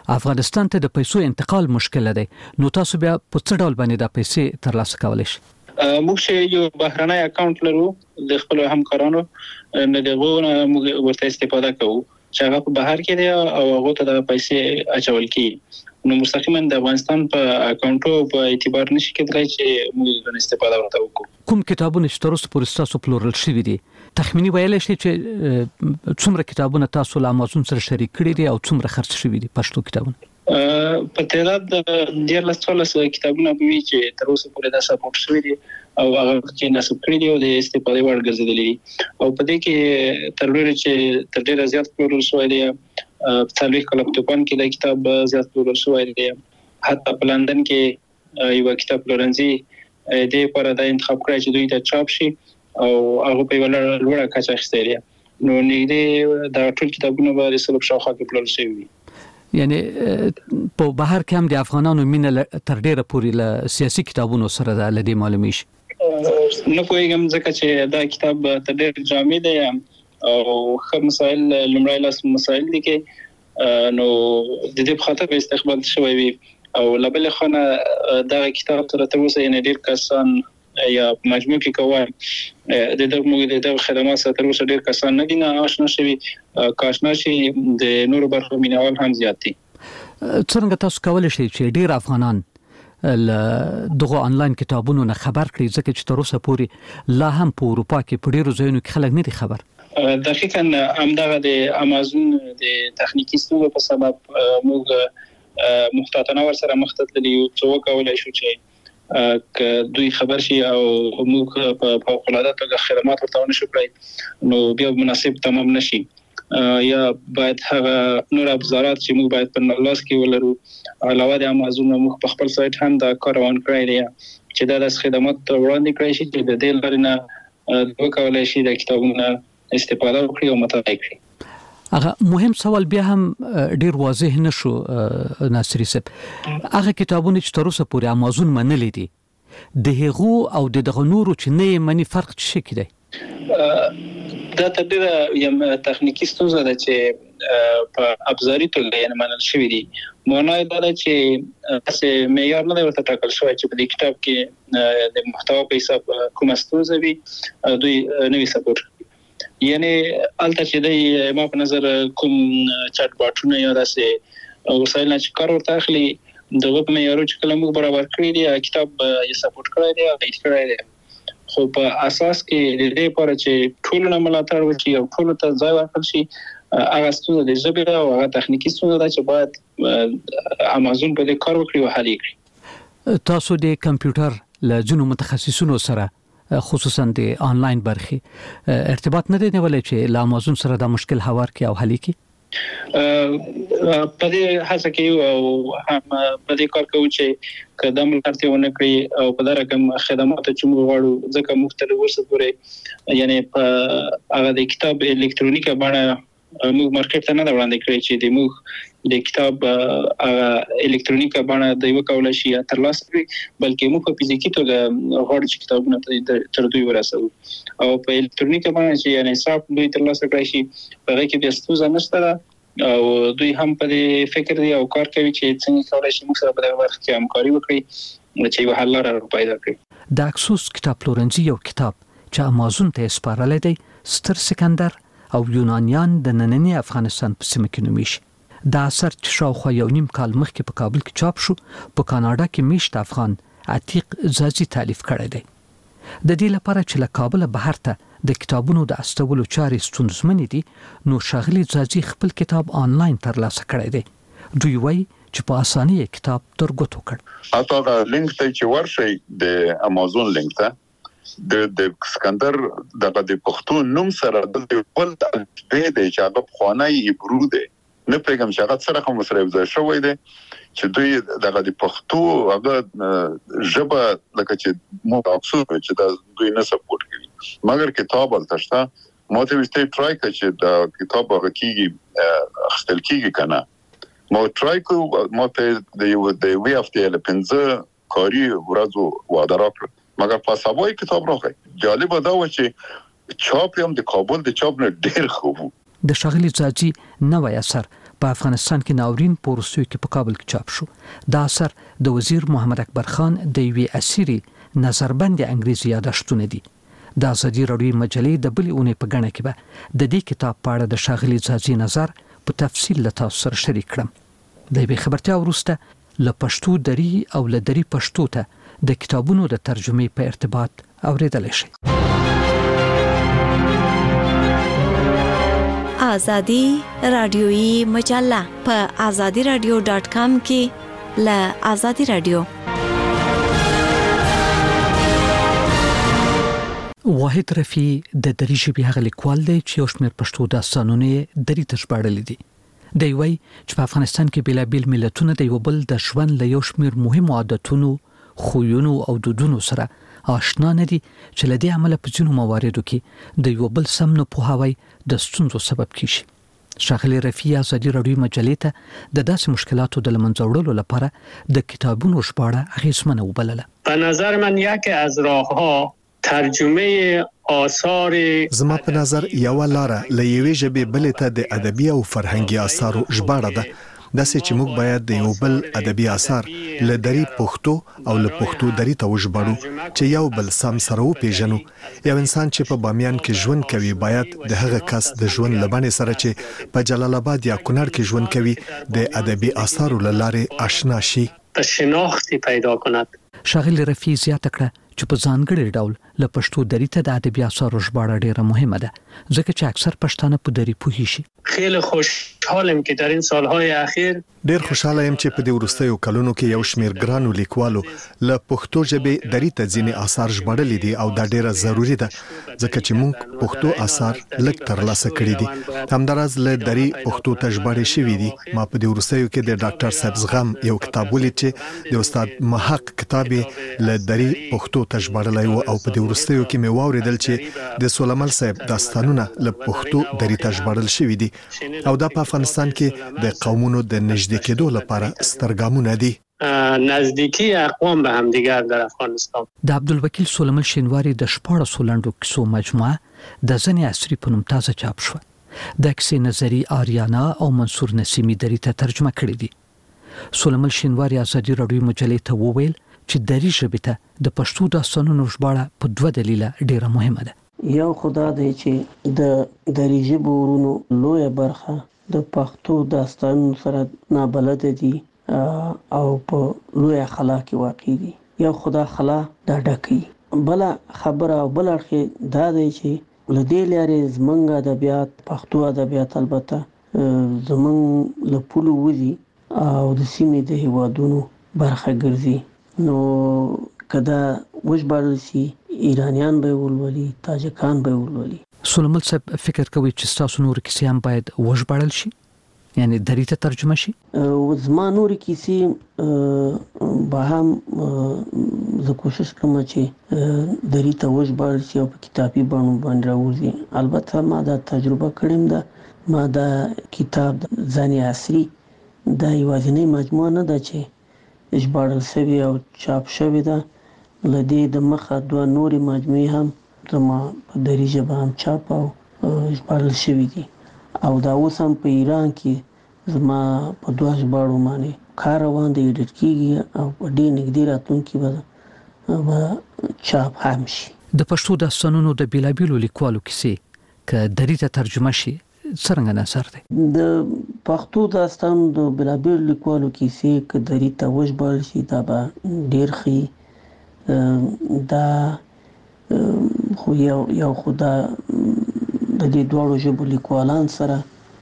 افغانستان ته د پیسو انتقال مشکل دی، نو تاسو بیا په څه ډول باندې د پیسې ترلاسه کولای شئ؟ موږ چې یو بهرنی اکاونټ لرو د خپل همکارانو نه دغه موږ ورته استفاده کوو چې هغه په بهر کې دی او هغه ته د پیسې اچول کی نو مستقیما د افغانستان په اکاونټو په اعتبار نشي کېدای چې موږ د استفاده ورته وکړو. کوم کتابونه چې تر اوسه پورې تاسو پلورل شوي دي تخمینی ویل شي چې څومره کتابونه تاسو له امازون سره شریک کړي دي او څومره خرڅ شوي دي پښتو کتابونه؟ په تعداد د ډیر لسټولس کتابونه به وي چې تر اوسه پورې دا سپورټ شوي دي او هغه چې نسب کړی دی او د استفادې وړ ګرځېدلي دي او په دې کې تر ډیره چې تر ډیره زیات پلورل شوی دی په څلوي کلکتوبان کې د کتاب زیات پلورل شوی دی حتی په لندن کې یو کتاب پلورنځي د لپاره د انتخاب کړی چې دوی ته چاپ شي او هغه په ولا لوړه کچه اخیستل دي نو نږدې د ټول کتابونو باندې سلب شاوخوا کې پلورل شوی وي. یعنی په بهر کې هم د افغانانو مینه تر ډیره پورې له سیاسي کتابونو سره د لدی معلومي شي. نو کوم ځکه چې دا کتاب تر ډیر جامع دی او خو مسائل لمړی لاس مسائل دي کې نو د دې په خاطر استقبال شوی وي او لبل خانه دا کتاب تر اوسه یې ډیر کسان یا مجموع کې کوي د دغه د خدمات سره تر اوسه ډیر کسان نه دي نه آشنا شوي کاشنا شي د نور برخو مینوال هم زیات دي. څنګه تاسو کولای شئ چې ډیر افغانان دغه انلاین کتابونو نه خبر کړي ځکه چې تر اوسه پورې لا هم په اروپا کې په ډیرو ځایونو کې خلک نه دي خبر؟ دقیقاً همدغه د امازون د تخنیکی ستونزو په سبب موږ محتاطانه ور سره مخ ته تللی یو څو کولای شو چې ک دوی خبر شي او موږ په فوق العاده توګه خدمات ورته ونشو کړی نو بیا مناسب تمام نشي یا باید هغه نور ابزارات چې موږ باید په لاس کې ولرو علاوه د امازون موږ په خپل سایت هم دا کار روان کړی دی چې دا د خدمات وړاندې کړی شي چې د دې لارې نه دوی کولای شي د کتابونو استفاده وکړي او مطالعه کړي. هغه مهم سوال بیا هم ډیر واضح نشو ناصری صاحب هغه کتابونه چې تر اوسه پورې امازون منلې دي د هغو او د دغه نورو چې نه مني فرق څه کې دی؟ دا تر ډیره یم تخنیکی ستونزه ده چې په ابزاري توګه یې منل شوی دي مونږ دا چې چې معیار نه ورته ټاکل شوی چې په دې کتاب کې د محتوا په حساب کومه ستونزه وي دوی نوې سپورټ یعنی الته چې د ما په نظر کوم چټ باټونه یا داسې وسایل نه چې کار ورته اخلي دغه په معیارو چې کله موږ برابر کړی دی کتاب یې سپورټ کړی دی او ایډ کړی دی خو په اساس کې د دې لپاره چې ټول نه ملاتړ وشي او ټول ته ځای ورکړل شي هغه ستونزه د ژبې او هغه تخنیکی ستونزه ده چې باید امازون په دې کار وکړي او حل کړي. تاسو د کمپیوټر له ځینو متخصصینو سره خصوصا د آنلاین برخې ارتباط نه دی نیولای چې له امازون سره دا مشکل هوار کړي او حل کړي؟ په دې هڅه کې او هم په دې کار کوي چې قدم لرته ونه کړی او په دا رقم خدمات چې موږ غواړو ځکه مختلف ورسره پورې یعنی په هغه د کتاب الکترونیکه باندې موږ مارکیټ ته نه وړاندې کړی چې د موږ د کتاب هغه الکترونیکه باندې د یو کولای شي ترلاسه کړي بلکې موږ په فزیکی توګه غواړو چې کتابونه تر دوی ورسوو او په الکترونیکه باندې چې یعنی سافت دوی ترلاسه کړی شي په هغه کې د ستونزه نشته او دوی هم په دې فکر دی او کار کوي چې څنګه کولای شي موږ سره په دغه وخت کې همکاري وکړي چې یو حل لاره پیدا کړي. د اکسوس کتاب پلورنځي یو کتاب چې امازون ته سپارل دی ستر سکندر او یونانیان د نننی افغانستان په سیمه کې نومي شي. دا اثر چې شاوخوا یو نیم کال مخکې په کابل کې چاپ شو په کاناډا کې میشت افغان عتیق زازي تالیف کړی دی. د دې لپاره چې له کابل بهر ته د کتابونو د استولو چارې ستونزمنې دي نو شاغلي زازي خپل کتاب آنلاین ترلاسه کړی دی. دوی وایي چې په اسانۍ کتاب تر ګوتو کړ. اته دا لینک ته چې ورشي د امازون لینک ته د د سکندر دغه د پښتو نوم سره د خپل د دې چې هغه خوانای هیبرو دی نه پیغام چې هغه سره کوم سره وځي شوې دي چې دوی دغه د پښتو هغه ژبه لکه چې مو تاسو چې دا دوی نه سپورټ کوي مګر کتاب التشتا مو ته وستې ټرای کړئ چې دا کتاب هغه کیږي خپل کیږي کنه مو ټرای کو مو ته د یو د وی اف تی ال پنځه کاری ورځو وعده راکړه مګر په سبای کتاب راغی جالب دا و چې چاپ هم د کابل د چاپ نه ډیر خوب د شاغلي زاجي نوې اثر په افغانستان کې ناورین پورسوي کې په کابل کې چاپ شو. دا اثر د وزیر محمد اکبر خان د وی اسيري نظربند انګریزي یادښتونه دي. د ازادي راډیو مجلې د بلې اونۍ په غاڼه کې به د دې کتاب په اړه د ښاغلي ځاځي نظر په تفصیل له تاسو سره شریک کړم. د به خبرتیا وروسته له پښتو دري او له دري پښتو ته د کتابونو د ترجمې په ارتباط اوریدل شي. آزادی رادیویی مجله په آزادی رادیو ډاٹ کام کې له آزادی رادیو. واحد رفیع د دري ژبې هغه لیکوال دی چې یو شمېر پښتو داستانونه دري ته ژباړلي دي. دی وایي چې په افغانستان کې بېلابېل ملتونه د یو بل د ژوند له یو شمېر مهمو عادتونو، خویونو او دودونو سره آشنا نه دي چې له دې عمله په ځینو مواردو کې د یو بل سم نه پوهاوی د ستونزو سبب کیږي. ښاغلي رفیع ازادي راډیو مجلې ته د داسې مشکلاتو د له منځه وړلو لپاره د کتابونو ژباړه اغېزمنه وبلله. به نظر من یکی از راه‌ها ترجمه آثار زما په نظر یو لاره له یوې ژبې بلې ته د ادبي او فرهنګي آثارو ژباړه ده. داسې چې موږ باید د یو بل ادبي آثار له دري پښتو او له پښتو دري ته وژباړو چې یو بل سم سره وپیژنو. یو انسان چې په بامیان کې ژوند کوي باید د هغه کس د ژوند لبانې سره چې په جلال آباد یا کونړ کې ژوند کوي د ادبي آثارو له لارې آشنا شي، په شناخت پیدا کند. ښاغلي رفیع زیاته کړه چې په ځانګړي ډول له پښتو دري ته د ادبي آثارو ژباړه ډیره مهمه ده ځکه چې اکثر پښتانه په دري پوهیږي. خیلی خوشحالم که در این سالهای اخیر ډیر خوشاله یم چې په دې وروستیو کلونو کې یو شمېر ګرانو لیکوالو له پښتو ژبې دري ته ځینې آثار ژباړلي دي او دا ډیره ضروری ده ځکه چې موږ پښتو آثار لږ ترلاسه کړي دي. همداراز له دري پښتو ته ژباړې شوي دي. ما په دې وروستیو کې د ډاکټر صاحب زغم یو کتاب ولید چې د استاد محق کتاب له دري پښتو ته ژباړلی و او په دې وروستیو کې مې واورېدل چې د سولمل صاحب داستانونه له پښتو دري ته ژباړل شوي دي او دا په افغانستان کې د قومونو د نږدې کېدو لپاره ستر ګامونه دي. نزدیکی اقوام به هم دیگر در افغانستان. د عبدالوکیل سولمل شینواری د شپاړسو لنډو کیسو مجموعه د ځنې عصري په نوم تازه چاپ شوه. د کیسې نظري آریانا او منصور نسیمی دري ته ترجمه کړې دي. سولمل شینواری ازادي راډیو مجلې ته وویل چې دري ژبې ته د پښتو داستانونو ژباړه په دوه دلیله ډیره مهمه ده. یو خدا دی چې د دري ژبو ورونو لویه برخه د پښتو داستانونو سره نابلد دي او په لویه خلا کې واقع دي. یو خدا خلا دا ډکي. بل خبره او بل اړخ دا دی چې لدې لارې زمونږ ادبیات پښتو ادبیات البته زمونږ له پولو وځي او د سیمې د هیوادونو برخه ګرځي. نو کدا وژباړل شي ایرانیان به ولولي، تاجکان به ولولي. سولمل صاحب فکر کوي چې تاسو نور کیسې هم باید وژباړل شي، یعنی دري ته ترجمه شي. زما نور کیسې به هم زه کوشش کوم چې دري ته وژباړل شي او په کتابي بڼو باندې راوځي. البته ما دا تجربه کړم ده. ما دا کتاب ځاني عصري دا یوازینی مجموعه نه ده چې ژباړل شوې او چاپ شوې ده. لدې د مخه دوه نورې مجموعې هم زما په دري ژبه هم چاپ او ژباړل شوي دي او دا اوس هم په ایران کې زما په دوه ژباړو باندې کار روان دی، ایډیټ کیږي او په ډېر نږدې راتلونکي به چاپ هم شي. د پښتو داستانونو د بېلابېلو لیکوالو کیسې که دري ته ترجمه شي څرنګه نظر دی؟ د پښتو داستانونو د بېلابېلو لیکوالو کیسې که دري ته وژباړل شي دا به ډېر ښه. دا خو یو یو خو دا د دې دواړو ژبو لیکوالان سره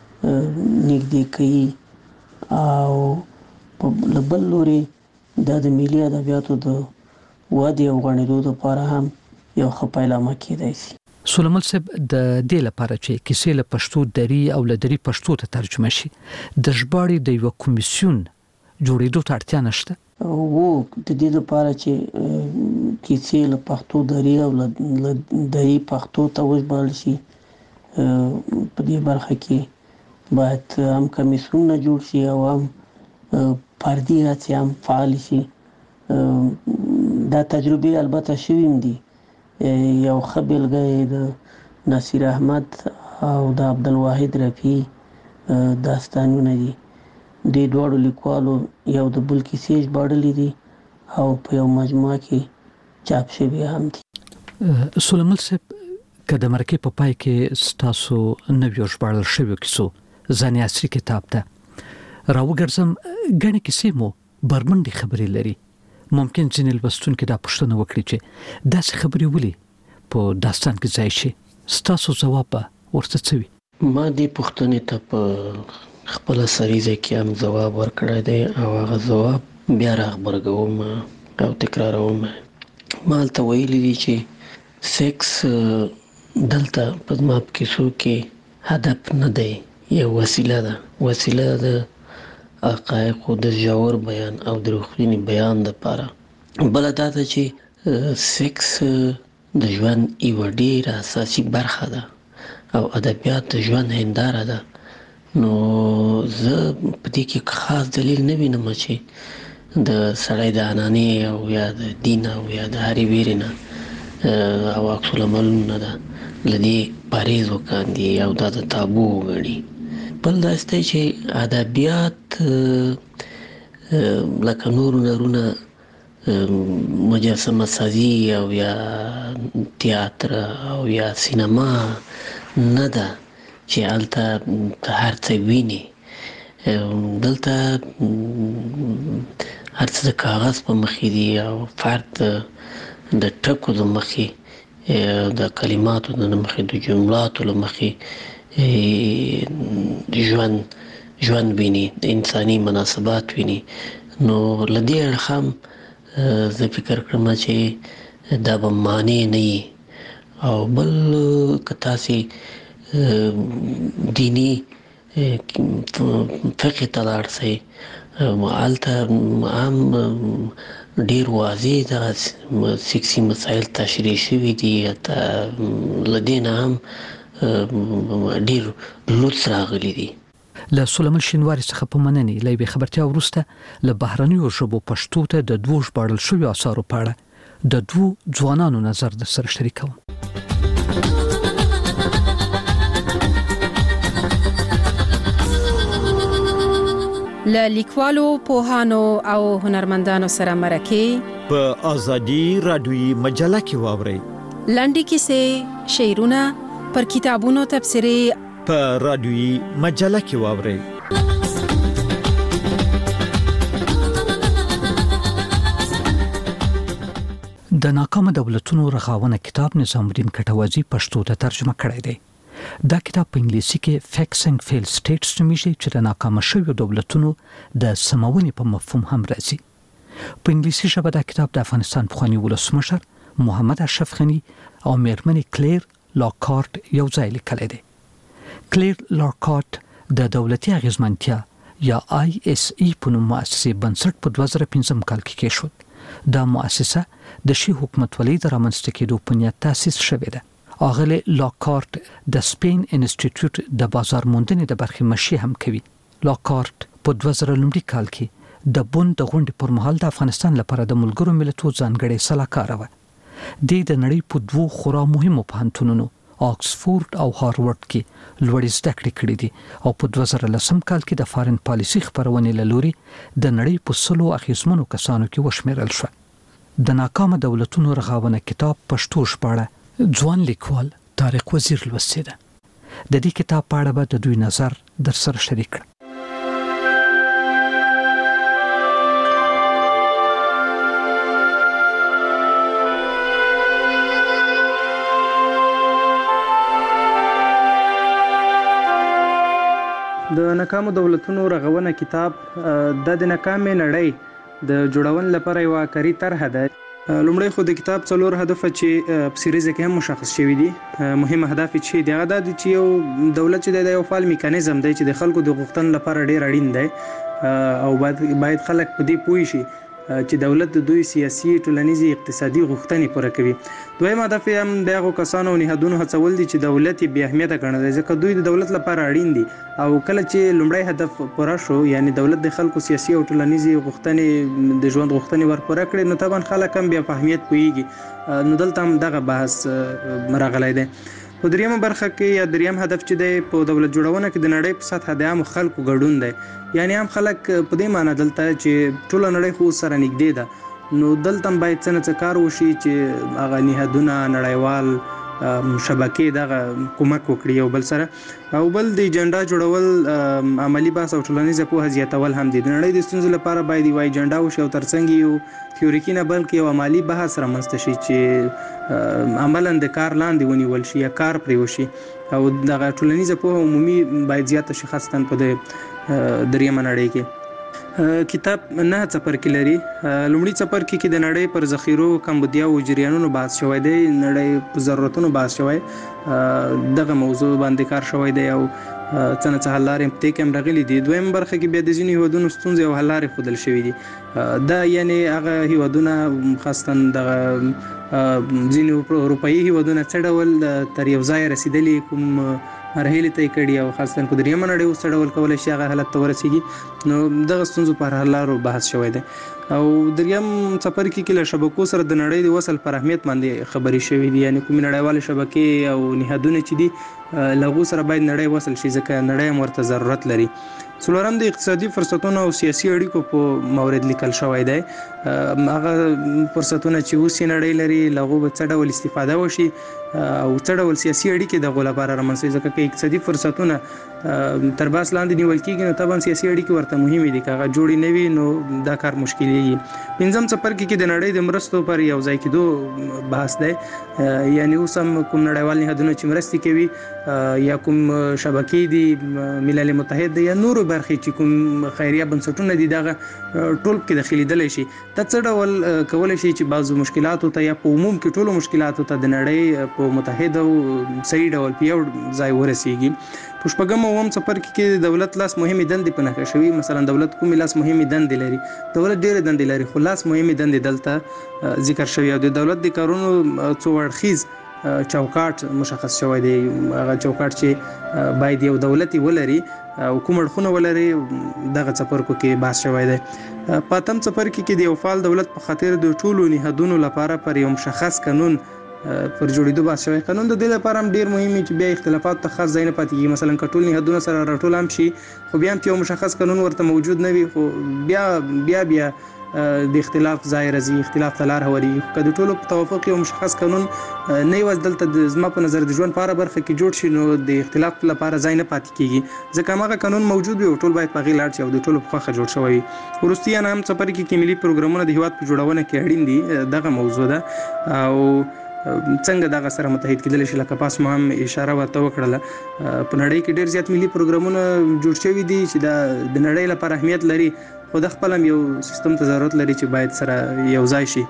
نږدې کوي او په بل لوري دا د ملي ادبیاتو د ودې او غوړېدو لپاره هم یو ښه پیلامه کېدای شي. سولمل صاحب د دې لپاره چې کیسې له پښتو دري او له دري پښتو ته ترجمه شي د ژباړې د یو کمیسیون جوړېدو ته اړتیا نشته. وو د دې لپاره چې کیسې له پښتو دري او له دري پښتو ته وژباړل شي په دې برخه کې باید هم کمیسیونونه جوړ شي او هم فردي هڅې هم فعال شي. دا تجربې البته شوي دي. یو ښه بېلګه د نصیر احمد او د عبدالواحد رفیع داستانونه دي. دې دواړو لیکوالو یو د بل کیسې ژباړلې دي او په یو مجموعه کې چاپ شوی هم دي. سلیمان صاحب که د مرکې په پای کې ستاسو نوی ژباړل شوی کیسو ځاني عصري کتاب ته راوګرځم غني کیسې مو برمنډي خبرې لري. ممکن ځینې لوستونکي دا پوښتنه وکړي چې داسې خبرې ولې په داستان کې ځای شي. ستاسو ځواب ورته څه وي؟ ما دې پوښتنې ته په خپل سریزه کې هم ځواب ورکړی دی او هغه ځواب بیا راغبرګوم او تکراروم. ما هلته ویلي دي چې سیکس دلته په زما په کیسو کې هدف نه دی، یو وسیله ده، وسیله د حقایقو د ژور بیان او د رښتیني بیان دپاره. بله دا ده چې سیکس د ژوند یوه ډېره اساسي برخه ده او ادبیات د ژوند هنداره ده. نو زه په دې کې خاص دلیل نه وینم چې د سړی د عنانې او یا د دین او یا د هرې ویرې نه او عکس العملونو نه ده له دې پرهیز وکاندي او دا د تابو وګڼي. بل داسې دی چې ادبیات لکه نور هنرونه مجسمه سازي او یا تیاتر او یا سینما نه ده چې هلته هر څه ویني. دلته هر څه د کاغذ په مخې دي او فرد د ټکو د مخې، د کلماتو د مخې، د جملاتو له مخې ژوند ژوند ویني، د انساني مناسبات ویني. نو له دې اړخه هم زه فکر کړم چې دا به مانع نه وي. او بل که تاسې دیني فقه ته لاړ شئ، هلته هم ډېر واضح دغه سیکسي مسایل تشریح شوي دي. له دې نه هم ډېر لطف راغلی دي. له سلیمان شینواري څخه په مننې له یوې خبرتیا وروسته له بهرنیو ژبو پښتو ته د دوو ژباړل شویو اثارو په اړه د دوو ځوانانو نظر درسره شریکوم. له لیکوالو، پوهانو او هنرمندانو سره مرکې په ازادي رادیوي مجله کې واورئ. لنډې کیسې، شعرونه، پر کتابونو تبصرې په رادیوي مجله کې واورئ. د ناکامه دولتونو رغاونه کتاب نظام الدین کټوازی پښتو ته ترجمه کړی دی. دا کتاب په انګلیسي کې فیکسینګ فیل سټیټس نومیږي چې د ناکامه شویو دولتونو د سمونې په مفهوم هم راځي. په انګلیسي ژبه دا کتاب د افغانستان پخوانی ولسمشر محمد اشرف غني او میرمنې کلیر لاکارت یو ځای لیکلی دی. کلیر لاکارت د دولتي اغیزمنتیا یا آی اس ای په نوم مؤسسې بنسټ په دوه زره پنځم کال کې کېښود. دا مؤسسه د شي حکومتولۍ د رامنځته کېدو په نیت تاسیس شوې ده. اغله لاکارت د سپین انسټیټیوټ د بازار موندنې د برخې مشي هم کوي. لاکارت په دوه زره لومړي کال کې د بوند د غونډې پر مهال د افغانستان لپاره د ملګرو ملتونو ځانګړې سلاکار و. د نړۍ په دوو خورا مهمو پوهنتونونو آکسفورد او هاروارد کې لوړې زده کړې کړې دي او په دوه زره لسم کال کې د فارن پالیسي خبرونې له لوري د نړۍ په سلو اخیستمنو کسانو کې وشمیرل شو. د ناکامه دولتونو رغاونه کتاب پښتو ژباړه ځوان لیکوال طارق وزیر لوستي ده. د دې کتاب په اړه به د دوی نظر در سره شریک کړم. د ناکامو دولتونو رغونه کتاب د د ناکامې نړۍ د جوړون لپاره یو کاری طرح ده. لومړی خو د کتاب څلور هدف چې په سیریزه کې هم مشخص شوي دي. مهم هدف چې دی هغه د چې یو دولت چې د یو فعال میکانیزم دی چې د خلکو د غوښتنو لپاره ډیر اړین دی او باید باید خلک په دې پوه شي چې دولت د دوی سیاسي، ټولنیزي، اقتصادي غوښتنې پوره کوي. دویم هدف هم د هغو کسانو او نهادونو هڅول دي چې دولت یې بې اهمیته ګڼل، ځکه دوی د دولت لپاره اړین دي او کله چې لومړی هدف پوره شو، یعنی دولت د خلکو سیاسي او ټولنیزي غوښتنې د ژوند غوښتنې ور پوره کړي، نو طبعا خلک هم بیا په اهمیت پوهیږي. نو دلته هم دغه بحث راغلی دی. په دریمه برخه کې یا دریم هدف چې دی په دولت جوړونه کې د نړۍ په سطحه د عامو خلکو ګډون دی. یعنی عام خلک په دې معنی دلته چې ټول نړۍ خو سره نږدې ده نو دلته باید څنګه کار وشي چې هغه نهادونه نړیوال شبکې دغه کومک وکړي او بل سره او بل د ایجنډا جوړول عملی بحث او ټولنیزه پوهه زیاتول هم دي. د نړۍ د ستونزو لپاره باید یو ایجنډا وشي او ترڅنګ یو تیوریکي نه بلکې یو عملی بحث رامنځته شي چې عملاً د کار لاندې ونیول شي یا کار پرې وشي او دغه ټولنیزه پوهه عمومي باید زیاته شي، خاصتاً په د دریمه نړۍ کې. کتاب نه څپرکي لري. لومړی څپرکي کې د نړۍ پر ذخیرو کمبودیا او جریانونو بحث شوی دی، نړۍ په ضرورتونو بحث شوی، دغه موضوع باندې کار شوی دی او څنګه څه حل لارې په دې کې هم راغلي دي. دویم برخه کې بیا د ځینو هیوادونو ستونزې او حل لارې ښودل شوي دي. دا یعنی هغه هیوادونه خاصتاً دغه ځینو اروپایي هیوادونه څه ډول تر یو ځای رسیدلي، کوم مرحلې ته یې کړي او خاصتاً په دریمه نړۍ اوس څه ډول کولی شي هغه حالت ته ورسیږي. نو دغه ستونزو پر حل لارو بحث شوی دی. او دریم څپرکي کې له شبکو سره د نړۍ د وصل پر اهمیت باندې خبرې شوې دي، یعنی کومې نړیوالې شبکې او نهادونه چې دي له هغو سره باید نړۍ وصل شي ځکه نړۍ هم ورته ضرورت لري. څلورم د اقتصادي فرصتونو او سیاسي اړیکو په مورد لیکل شوی دی. هغه فرصتونه چې اوس یې نړۍ لري له هغو به څه ډول استفاده وشي او څه ډول سیاسي اړیکې د هغو لپاره رامنځته ځکه که اقتصادي فرصتونه تر بحث لاندې نیول کېږي نو طبعا سیاسي اړیکې ورته مهمې دي، که هغه جوړې نه وي نو دا کار مشکلېږي. پنځم څپرکي کې د نړۍ د مرستو پر یو ځای کېدو بحث دی، یعنی اوس هم کوم نړیوال نهادونه چې مرستې کوي یا کوم شبکې دي ملل متحد دی یا نورو برخې چې کوم خیریه بنسټونه دي دغه ټول کې دخیلېدلی شي. دا څه ډول کولی شي چې بعضو مشکلاتو ته یا په عموم کې ټولو مشکلاتو ته د نړۍ په متحد او صحیح ډول په یو ځای ورسیږي. په شپږم او اووم څپرکي کې د دولت لاس مهمې دندې په نښه شوي. مثلا دولت کومې لاس مهمې دندې لري؟ دولت ډېرې دندې لري خو لاس مهمې دندې دلته ذکر شوي او د دولت د کارونو څو اړخیز چوکاټ مشخص شوی دی. هغه چوکاټ چې باید یو دولت ولري او کوم اړخونه ولري دغه څپرکو کې بحث شوی دی. په اتم څپرکي کې د یو فعال دولت په خاطر د ټولو نهادونو لپاره پر یو مشخص قانون پر جوړېدو بحث شوی. قانون د دې لپاره هم ډېر مهم چې بیا اختلافات ته خاص ځای نه پاتې کېږي. مثلا که ټول نهادونه سره راټول هم شي خو بیا هم یو مشخص قانون ورته موجود نه وي خو بیا بیا بیا د اختلاف ځای راځي، اختلاف ته لار هوارېږي. که د ټولو په توافق یو مشخص قانون نه یوازې دلته د زما په نظر د ژوند په هره برخه کې جوړ شي نو د اختلاف لپاره ځای نه پاتې کېږي ځکه هماغه قانون موجود وي او ټول باید په هغې لاړ شي او د ټولو په خوښه جوړ شوی وي. وروستي نهم څپرکي کې ملي پروګرامونه د هېواد په جوړونه کې اړین دي، دغه موضوع ده او څنګه دغه سره متحد کېدلی شي. لکه پاس ما هم اشاره ورته وکړله په نړۍ کې ډېر زیات ملي پروګرامونه جوړ شوي دي چې دا د نړۍ لپاره اهمیت لري خو د خپل هم یو سیستم ته ضرورت لري چې باید سره یو ځای شي.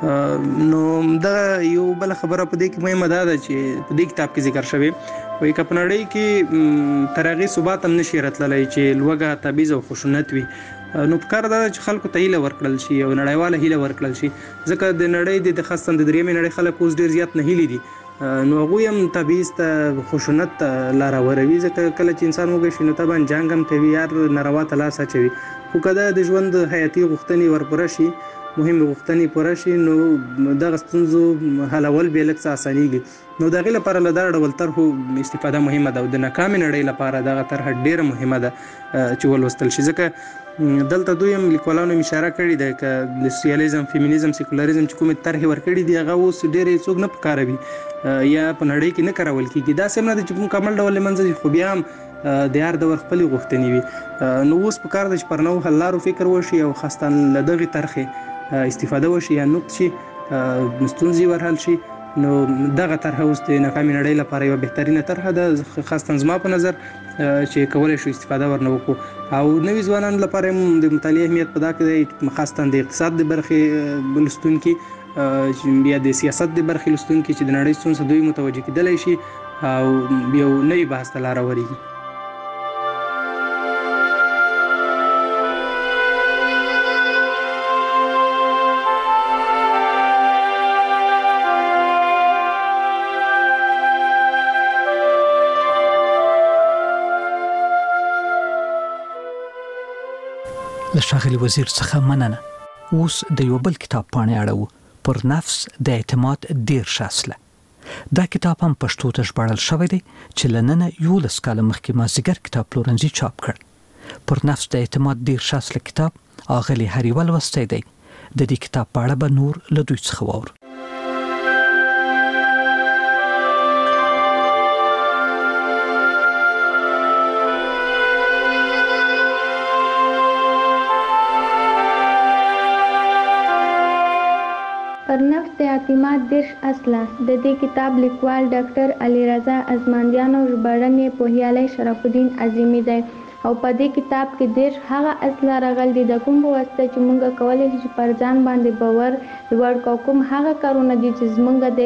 نو دغه یو بله خبره په دې کې مهمه دا ده چې په دې کتاب کې ذکر شوی وایي که په نړۍ کې تر هغې ثبات هم نشي راتللی چې لوږه تبعیض او خشونت وي نو پکار دا چې خلکو ته هیله ورکړل شي او نړیواله هیله ورکړل شي ځکه د نړۍ د خاصتاً د دریمې نړۍ خلک اوس ډېر زیات نه هیلي دي نو هغوی هم تبعیض ته خشونت ته لاره وروي ځکه کله چې انسان وږی شي نو طبعا جنګ هم کوي یار ناروا ته لاس اچوي خو که دا د ژوند حیاتي غوښتنې ورپوره شي مهمې غوښتنې پوره شي نو دغه ستونزو حلول بیا لږ څه اسانېږي نو د هغې لپاره له دا ډول طرحو استفاده مهمه ده او د ناکامې نړۍ لپاره دغه طرحه ډېره مهمه ده چې ولوستل شي ځکه دلته دوی هم لیکوالانو هم اشاره کړې ده که د سوسیالیزم فیمینیزم سیکولریزم چې کومې طرحې ورکړي دي هغه اوس ډېرې څوک نه پکاروي یا په نړۍ کې نه کارول کېږي داسې هم نه ده چې په مکمل ډول له منځه ځي خو بیا هم د هر دور خپلې غوښتنې وي نو اوس پکار ده چې پر نوو حل لارو فکر وشي او خاصتاً له دغې طرحې استفاده وشي یا نقد شي ستونزې ورحل شي نو دغه طرحه اوس د ناکامې نړۍ لپاره یوه بهترینه طرحه ده خاصتاً زما په نظر چې کولی شو استفاده ورنه وکړو او نوي ځوانانو لپاره هم د مطالعې اهمیت په دا کې دی خاصتاً د اقتصاد د برخې لوستونکي بیا د سیاست د برخې لوستونکي چې د نړۍ ستونزو دوی متوجه کېدلی شي او یو نوي بحث ته لاره ورېږي له ښاغلي وزیر څخه مننه. اوس د یو بل کتاب پاڼې اړوو پر نفس د اعتماد دېرش اصله. دا کتاب هم پښتو ته ژباړل شوی دی چې له ننه یولس کاله مخکې مازدیګر کتاب پلورنځي چاپ کړ. پر نفس د اعتماد دېرش اصله کتاب اغلې هریوه لوستی دی. د دې کتاب په اړه به نور له دوی څخه واورو. پر نفس د اعتماد دېرش اصله. د دې کتاب لیکوال ډاکټر علي رضا ازمندیان او ژباړن یې پوهیالی شرف الدین عظیمي دی او په دې کتاب کې دېرش هغه اصله راغلي دي د کوم په واسطه چې موږ کولی شو چې پر ځان باندې باور لوړ کړو، کوم هغه کارونه دي چې زموږ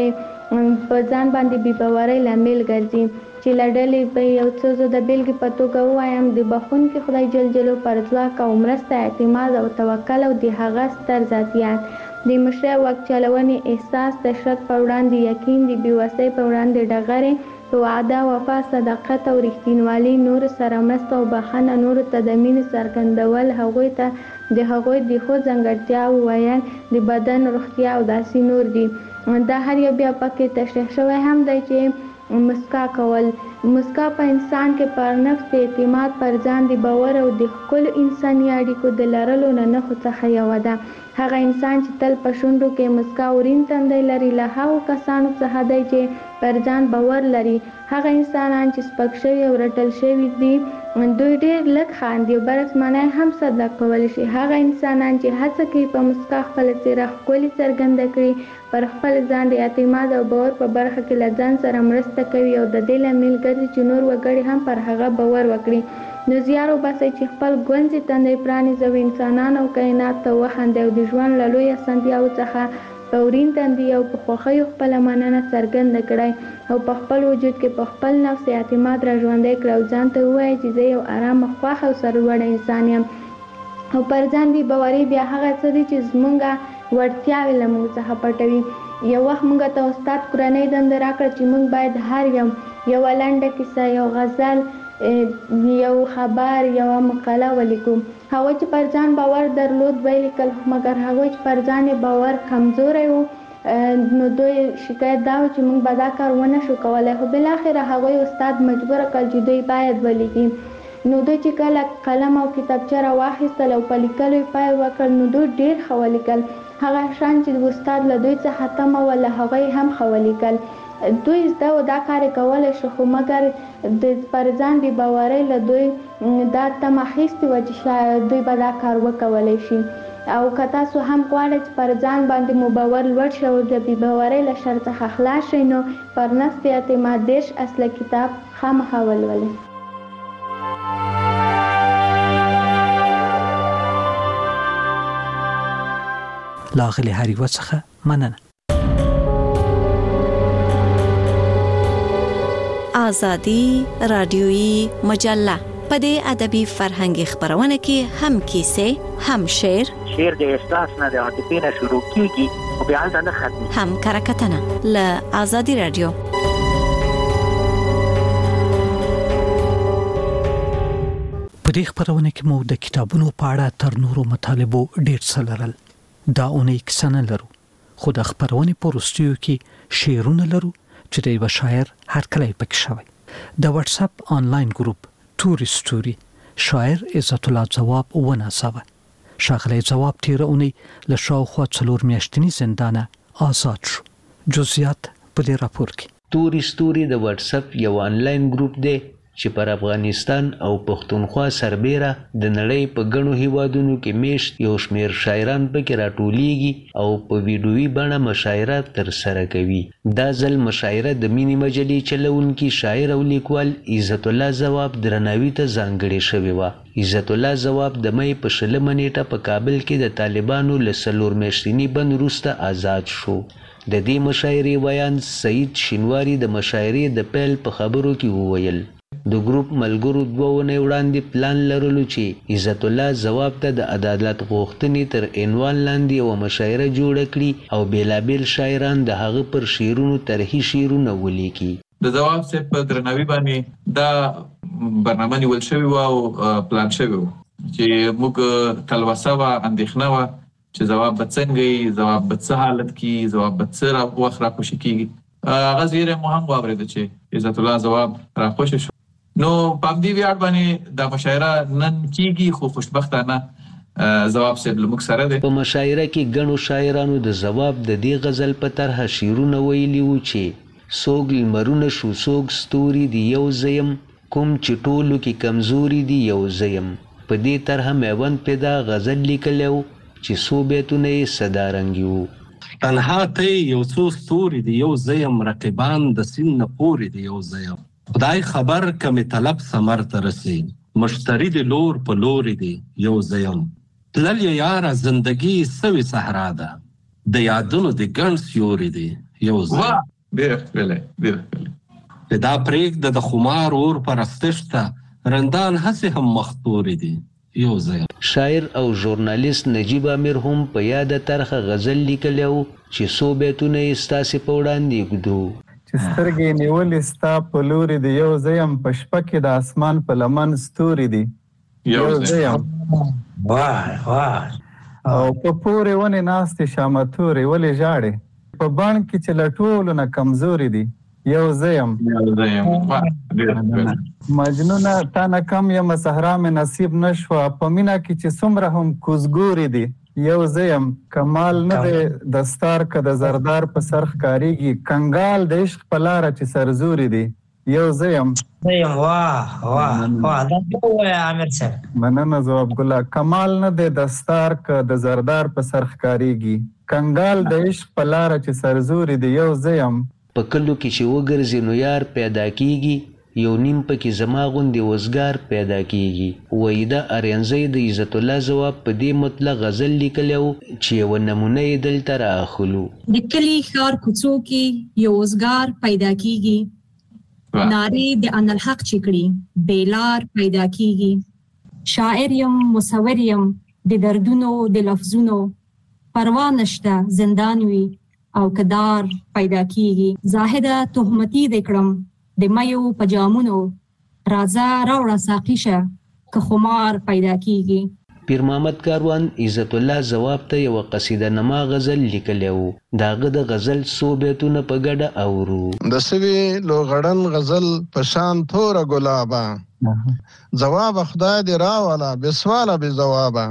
د په ځان باندې بې باورۍ لامل ګرځي. چې له ډلې به یو څه زه د بېلګې په توګه ووایم د بخښونکي خدای جل جلاله پر ځواک او مرسته اعتماد او توکل او د هغه ستر ذاتیات د مشرۍ او واک چلونې احساس، د شک په وړاندې یقین، د بېوسۍ په وړاندې ډغرې، وعده، وفا، صداقت او رښتینولي، نورو سره مرسته او بښنه، نورو ته د مینې څرګندول، هغوی ته د هغوی د ښو ځانګړتیاوو ویل، د بدن روغتیا او داسې نور دي. دا هر یو بیا پکې تشریح شوی هم دی چې مسکا کول. مسکا په انسان کې پر نفس د اعتماد، پر ځان د باور او د ښکلو انساني اړیکو د لرلو نه نښو څخه یوه ده. هغه انسان چې تل په شونډو کې مسکا ورین تندی لري له هغو کسانو څخه دی چې پر ځان باور لري. هغه انسانان چې سپک شوي او رټل شوي دي دوی ډېر لږ خاندي او برعکس معنی هم صدق کولی شي. هغه انسانان چې هڅه کوي په مسکا خپله څېره ښکلې څرګنده کړي، پر خپل ځان د اعتماد او باور په برخه کې له ځان سره مرسته کوي او د دې لامل ګرځي چې نور وګړي هم پر هغه باور وکړي. نو زیار وباسئ چې خپل ګونځې تندی پرانیزئ او انسانان او کائنات ته وخاندئ او د ژوند له لویو اسانتیاوو څخه په ورین تندي او په خوښیو خپله مننه څرګنده کړئ او په خپل وجود کې په خپل نفس اعتماد را ژوندی کړئ او ځان ته ووایئ چې زه یو ارامه، خوښ او سرلوړی انسان یم. او پر ځان بې باوري بیا هغه څه دي چې زموږ وړتیاوې له موږ څخه پټوي. یو وخت موږ ته استاد کورنۍ دنده راکړه چې موږ باید هر یو یوه لنډه کیسه، یو غزل، یو خبر، یوه مقاله ولیکو. هغوی چې پر ځان باور درلود ولیکل، مګر هغوی چې پر ځان باور کمزوری و نو دوی شکایت دا و چې موږ به دا کار ونه شو کولی. خو بالاخره هغوی استاد مجبوره کړل چې دوی باید ولیکي. نو دوی چې کله قلم او کتابچه را واخیستل او په لیکلو یې پیل وکړ نو دوی ډېر ښه ولیکل. هغه شیان چې استاد له دوی څخه تمه وه له هغه یې هم ښه ولیکل. دوی زده و دا کار یې کولی شو خو مګر د پر ځان بې باورۍ له دوی دا تمه اخیستې وه چې شاید دوی به دا کار وکولی شي. او که تاسو هم غواړئ چې پر ځان باندې مو باور لوړ شي او د بې باورۍ له شر څخه خلاص شئ نو پر نفس د اعتماد دېرش اصله کتاب خامخا ولولئ. له اغلې هر یوه څخه مننه. آزادی رادیویی مجله په دې ادبي فرهنګي خبرونه کې هم کیسې، هم شعر، شعر د احساس نه د عاطفې نه شروع کیږي او بیا هلته نه ختمي، هم کرکټنه له آزادی رادیو. په دې خبرونه کې مو د کتابونو په اړه تر نورو مطالبو ډېر څه لرل. دا اونۍ کیسه نه لرو خو د خبرونې په وروستیو کې شعرونه لرو چې د یو شاعر هرکلی پکې شوی. د واتس اپ آنلاین ګروپ توري ستوري شاعر عزت الله ځواب وناسوه. ښاغلی ځواب تیره اونۍ له شاوخوا څلور میاشتني زندانه آزاد شو. جزئیات په دې راپور کې. توري ستوري د واتس اپ یو آنلاین ګروپ دی چې پر افغانستان او پښتونخوا سربېره د نړۍ په ګڼو هیوادونو کې میشت یو شمېر شاعران پکې راټولیږي او په ویډیویي بڼه مشاعره ترسره کوي. دا ځل مشاعره د مینې مجلې چلوونکي شاعر او لیکوال عزت الله ځواب درناوي ته ځانګړې شوې وه. عزت الله ځواب د مۍ په شلمه نیټه په کابل کې د طالبانو له څلور میاشتني بند وروسته آزاد شو. د دې مشاعرې ویان سعید شینواري د مشاعرې د پیل په خبرو کې وویل. د ګروپ ملګرو دوه اونۍ وړاندې پلان لرلو چې عزت الله ځواب ته د عدالت غوښتنې تر عنوان لاندې یوه مشاعره جوړه کړي او بېلابېل شاعران د هغه پر شعرونو طرحي شعرونه ولیکي. د ځواب صاحب په درناوي باندې دا برنامه نیول شوې وه او پلان شوې وه چې موږ تلوسه وه، اندېښنه وه چې ځواب به څنګه وي، ځواب به څه حالت کې، ځواب به څه وخت راخوشي کېږي. هغه زیری مو هم واورېده چې عزت الله ځواب راخوشي شو. نو په همدې ویاړ باندې دا مشاعره نن کېږي خو خوشبختانه ځواب صاحب لمک سره دی. په مشاعره کې ګڼو شاعرانو د ځواب د دې غزل په طرح شعرونه ویلي وو چې څوک لمرونه شو څوک ستوري دی یو زیم کوم چې ټولو کې کمزوري دی یو زیم. په دې طرح میوند پیدا غزل لیکلی و چې څو بیتونه یې صدارنګي وو. تنها ته یو څو ستوري دی یو زیم رقیبان د سین نه پورې دی یو زیم. خدای خبر کمې طلب ثمر ته رسي مشتری دی لور په لوري دی یو زیم. تلل یې یاره زندګي سوي صحرا ده د یادونو د ګڼ سیوري دی یو زیم. ډېر ښکلی ډېر ښکلی. دا پرېږده د خمار اور پرستش ته رندان هسې هم مختوري دي یو زیم. شاعر او ژورنالیست نجیب امیر هم په یاده طرحه غزل لیکلی و چې څو بیتونه یې ستاسې په وړاندې ږدو. چې سترګې نیولې ستا په لوري دی یو زیم په شپه کې د اسمان په لمن ستوري دی یو زیم. وای وای. او په پورې ونې ناستې شامه تورې ولې ژاړې په بڼ کې چې له ټولو نه کمزوري دی یو زیم. مجنونه تا نه کم یم صحرا مې نصیب نه شوه په مینه کې چې څومره هم کوزګوري دی یو زیم. کمال نه دی دستار که د زردار په سر ښکارېږي کنګال د عشق په لاره چې سرزوري دی یو زیم. زیم واه واه واه دا ووایه عامر صاحب. مننه ځواب ګله. کمال نه دی دستار که د زردار په سر ښکارېږي کنګال د عشق په لاره چې سرزوري دی یو زیم. په کلو کې چې وګرځي نو یار پیدا کیږي یو نیم پکې زما غوندې وزګار پیدا کیږي. وایي دا ارینځی د عزت الله ځواب په دې مطلق غزل لیکلی و چې یوه نمونه یې دلته رااخلو. د کلي ښار کوڅو کې یو وزګار پیدا کیږي نارې د انالحق چې کړي بیلار پیدا کیږي. شاعر یم مصور یم د دردونو د لفظونو پروا نشته زندان وي او کدار پیدا کیږي. زاهده تهمتي دې کړم د مایو پجامونو راځه راوړه ساقي شه که خمار پیدا کیږي. پیر محمد کاروان عزت الله ځواب ته یوه قصیده نما غزل لیکلی و. د هغه د غزل څو بیتونه په ګډه اورو. د سوي لوغړن غزل په شان توره ګلابه ځواب خدای دې راوله بسواله بې ځوابه.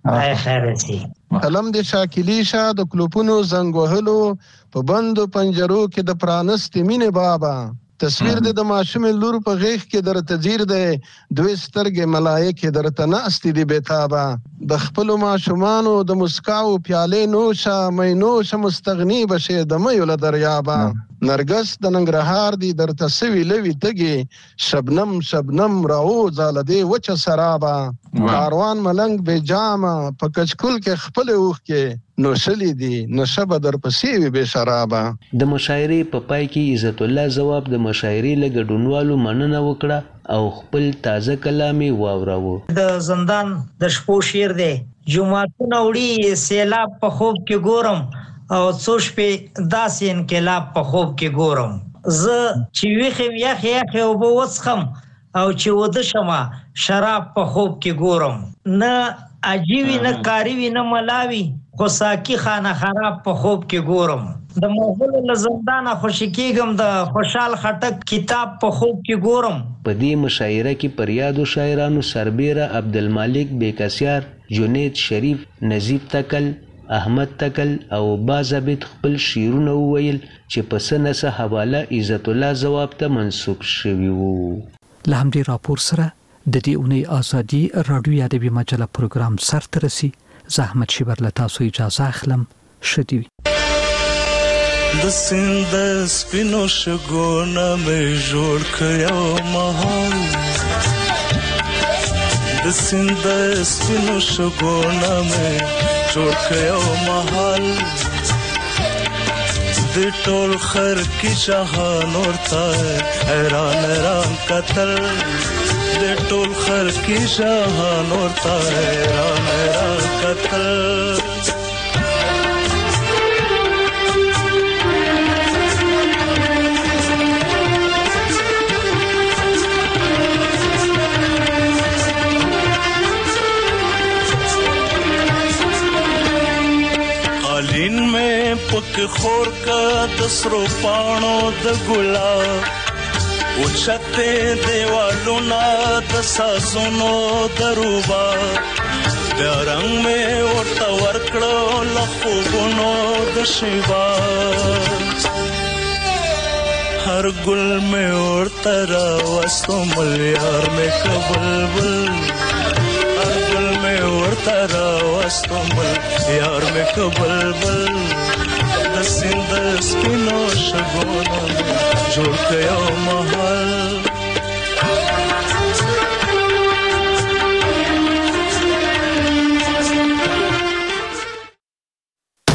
قلم دې شاکلي شه د کلوپونو زنګ وهلو په بندو پنجرو کې د پرانستې مینې بابه. تصویر دې د ماشومې لور په غیږ کې درته ځیر دی دوی سترګې ملایکې درته ناستې دي بېتابه. د خپلو ماشومانو د مسکاو پیالې نوشه می نوشه مستغني به شې د میو له دریابه. نرګس د ننګرهار دی درته سوي لوي تږي شبنم شبنم راوځه له دې وچه سرابه. کاروان ملنګ بې جامه په کچکول کې خپلې اوښکې نوشلی دي نشه به درپسې وي بې شرابه. د مشاعرې په پای کې عزت الله ځواب د مشاعرې له ګډونوالو مننه وکړه او خپل تازه کلام یې واوراوه. د زندان د شپو شعر دی. جوماتونه وړي سیلاب په خوب کې ګورم او څو شپې داسې انقلاب په خوب کې ګورم. زه چې ویښ یم یخ یخ اوبه وڅښم او چې وده شمه شراب په خوب کې ګورم. نه عجیبي نه کاریوي نه ملاوي خو ساقي خانه خراب په خوب کې ګورم. د مغولو له زندانه خوشي کېږم د خوشحال خټک کتاب په خوب کې ګورم. په دې مشاعره کې پر یادو شاعرانو سربیره عبدالمالک بیکسیار جنید شریف نظیب تکل احمد تکل او بازابت خپل شعرونه وویل چې په څه نه څه حواله عزت الله ځواب ته منسوب شوي وو. له همدې راپور سره د دې اونۍ ازادي راډیو ادبي مجله پروګرام سرته رسي. زه احمد شیبر له تاسو اجازه اخلم. ښه دې وي. د سیند سپینو شګونه مې جوړ کړ مهال د سیند سپینو شګونه مې جوړ کړ مهال د ټول خر کی جهان ورته حیران حیران قتل د ټول خر کی جهان ورته حیران حیران قتل. قالین میں پک خور کا دسرو پانو د ګلاب اوچته دیوالونه د سازونو دروبا بیا رنگ مې ورته ورکړو له خوبونو د شیبا هر ګل مې ورته راوستو مل یار مې که بلبل هر ګل مې ورته راوستو مل یار مې که بلبل د سیند سپینو شګونو جوړ کړ یو محل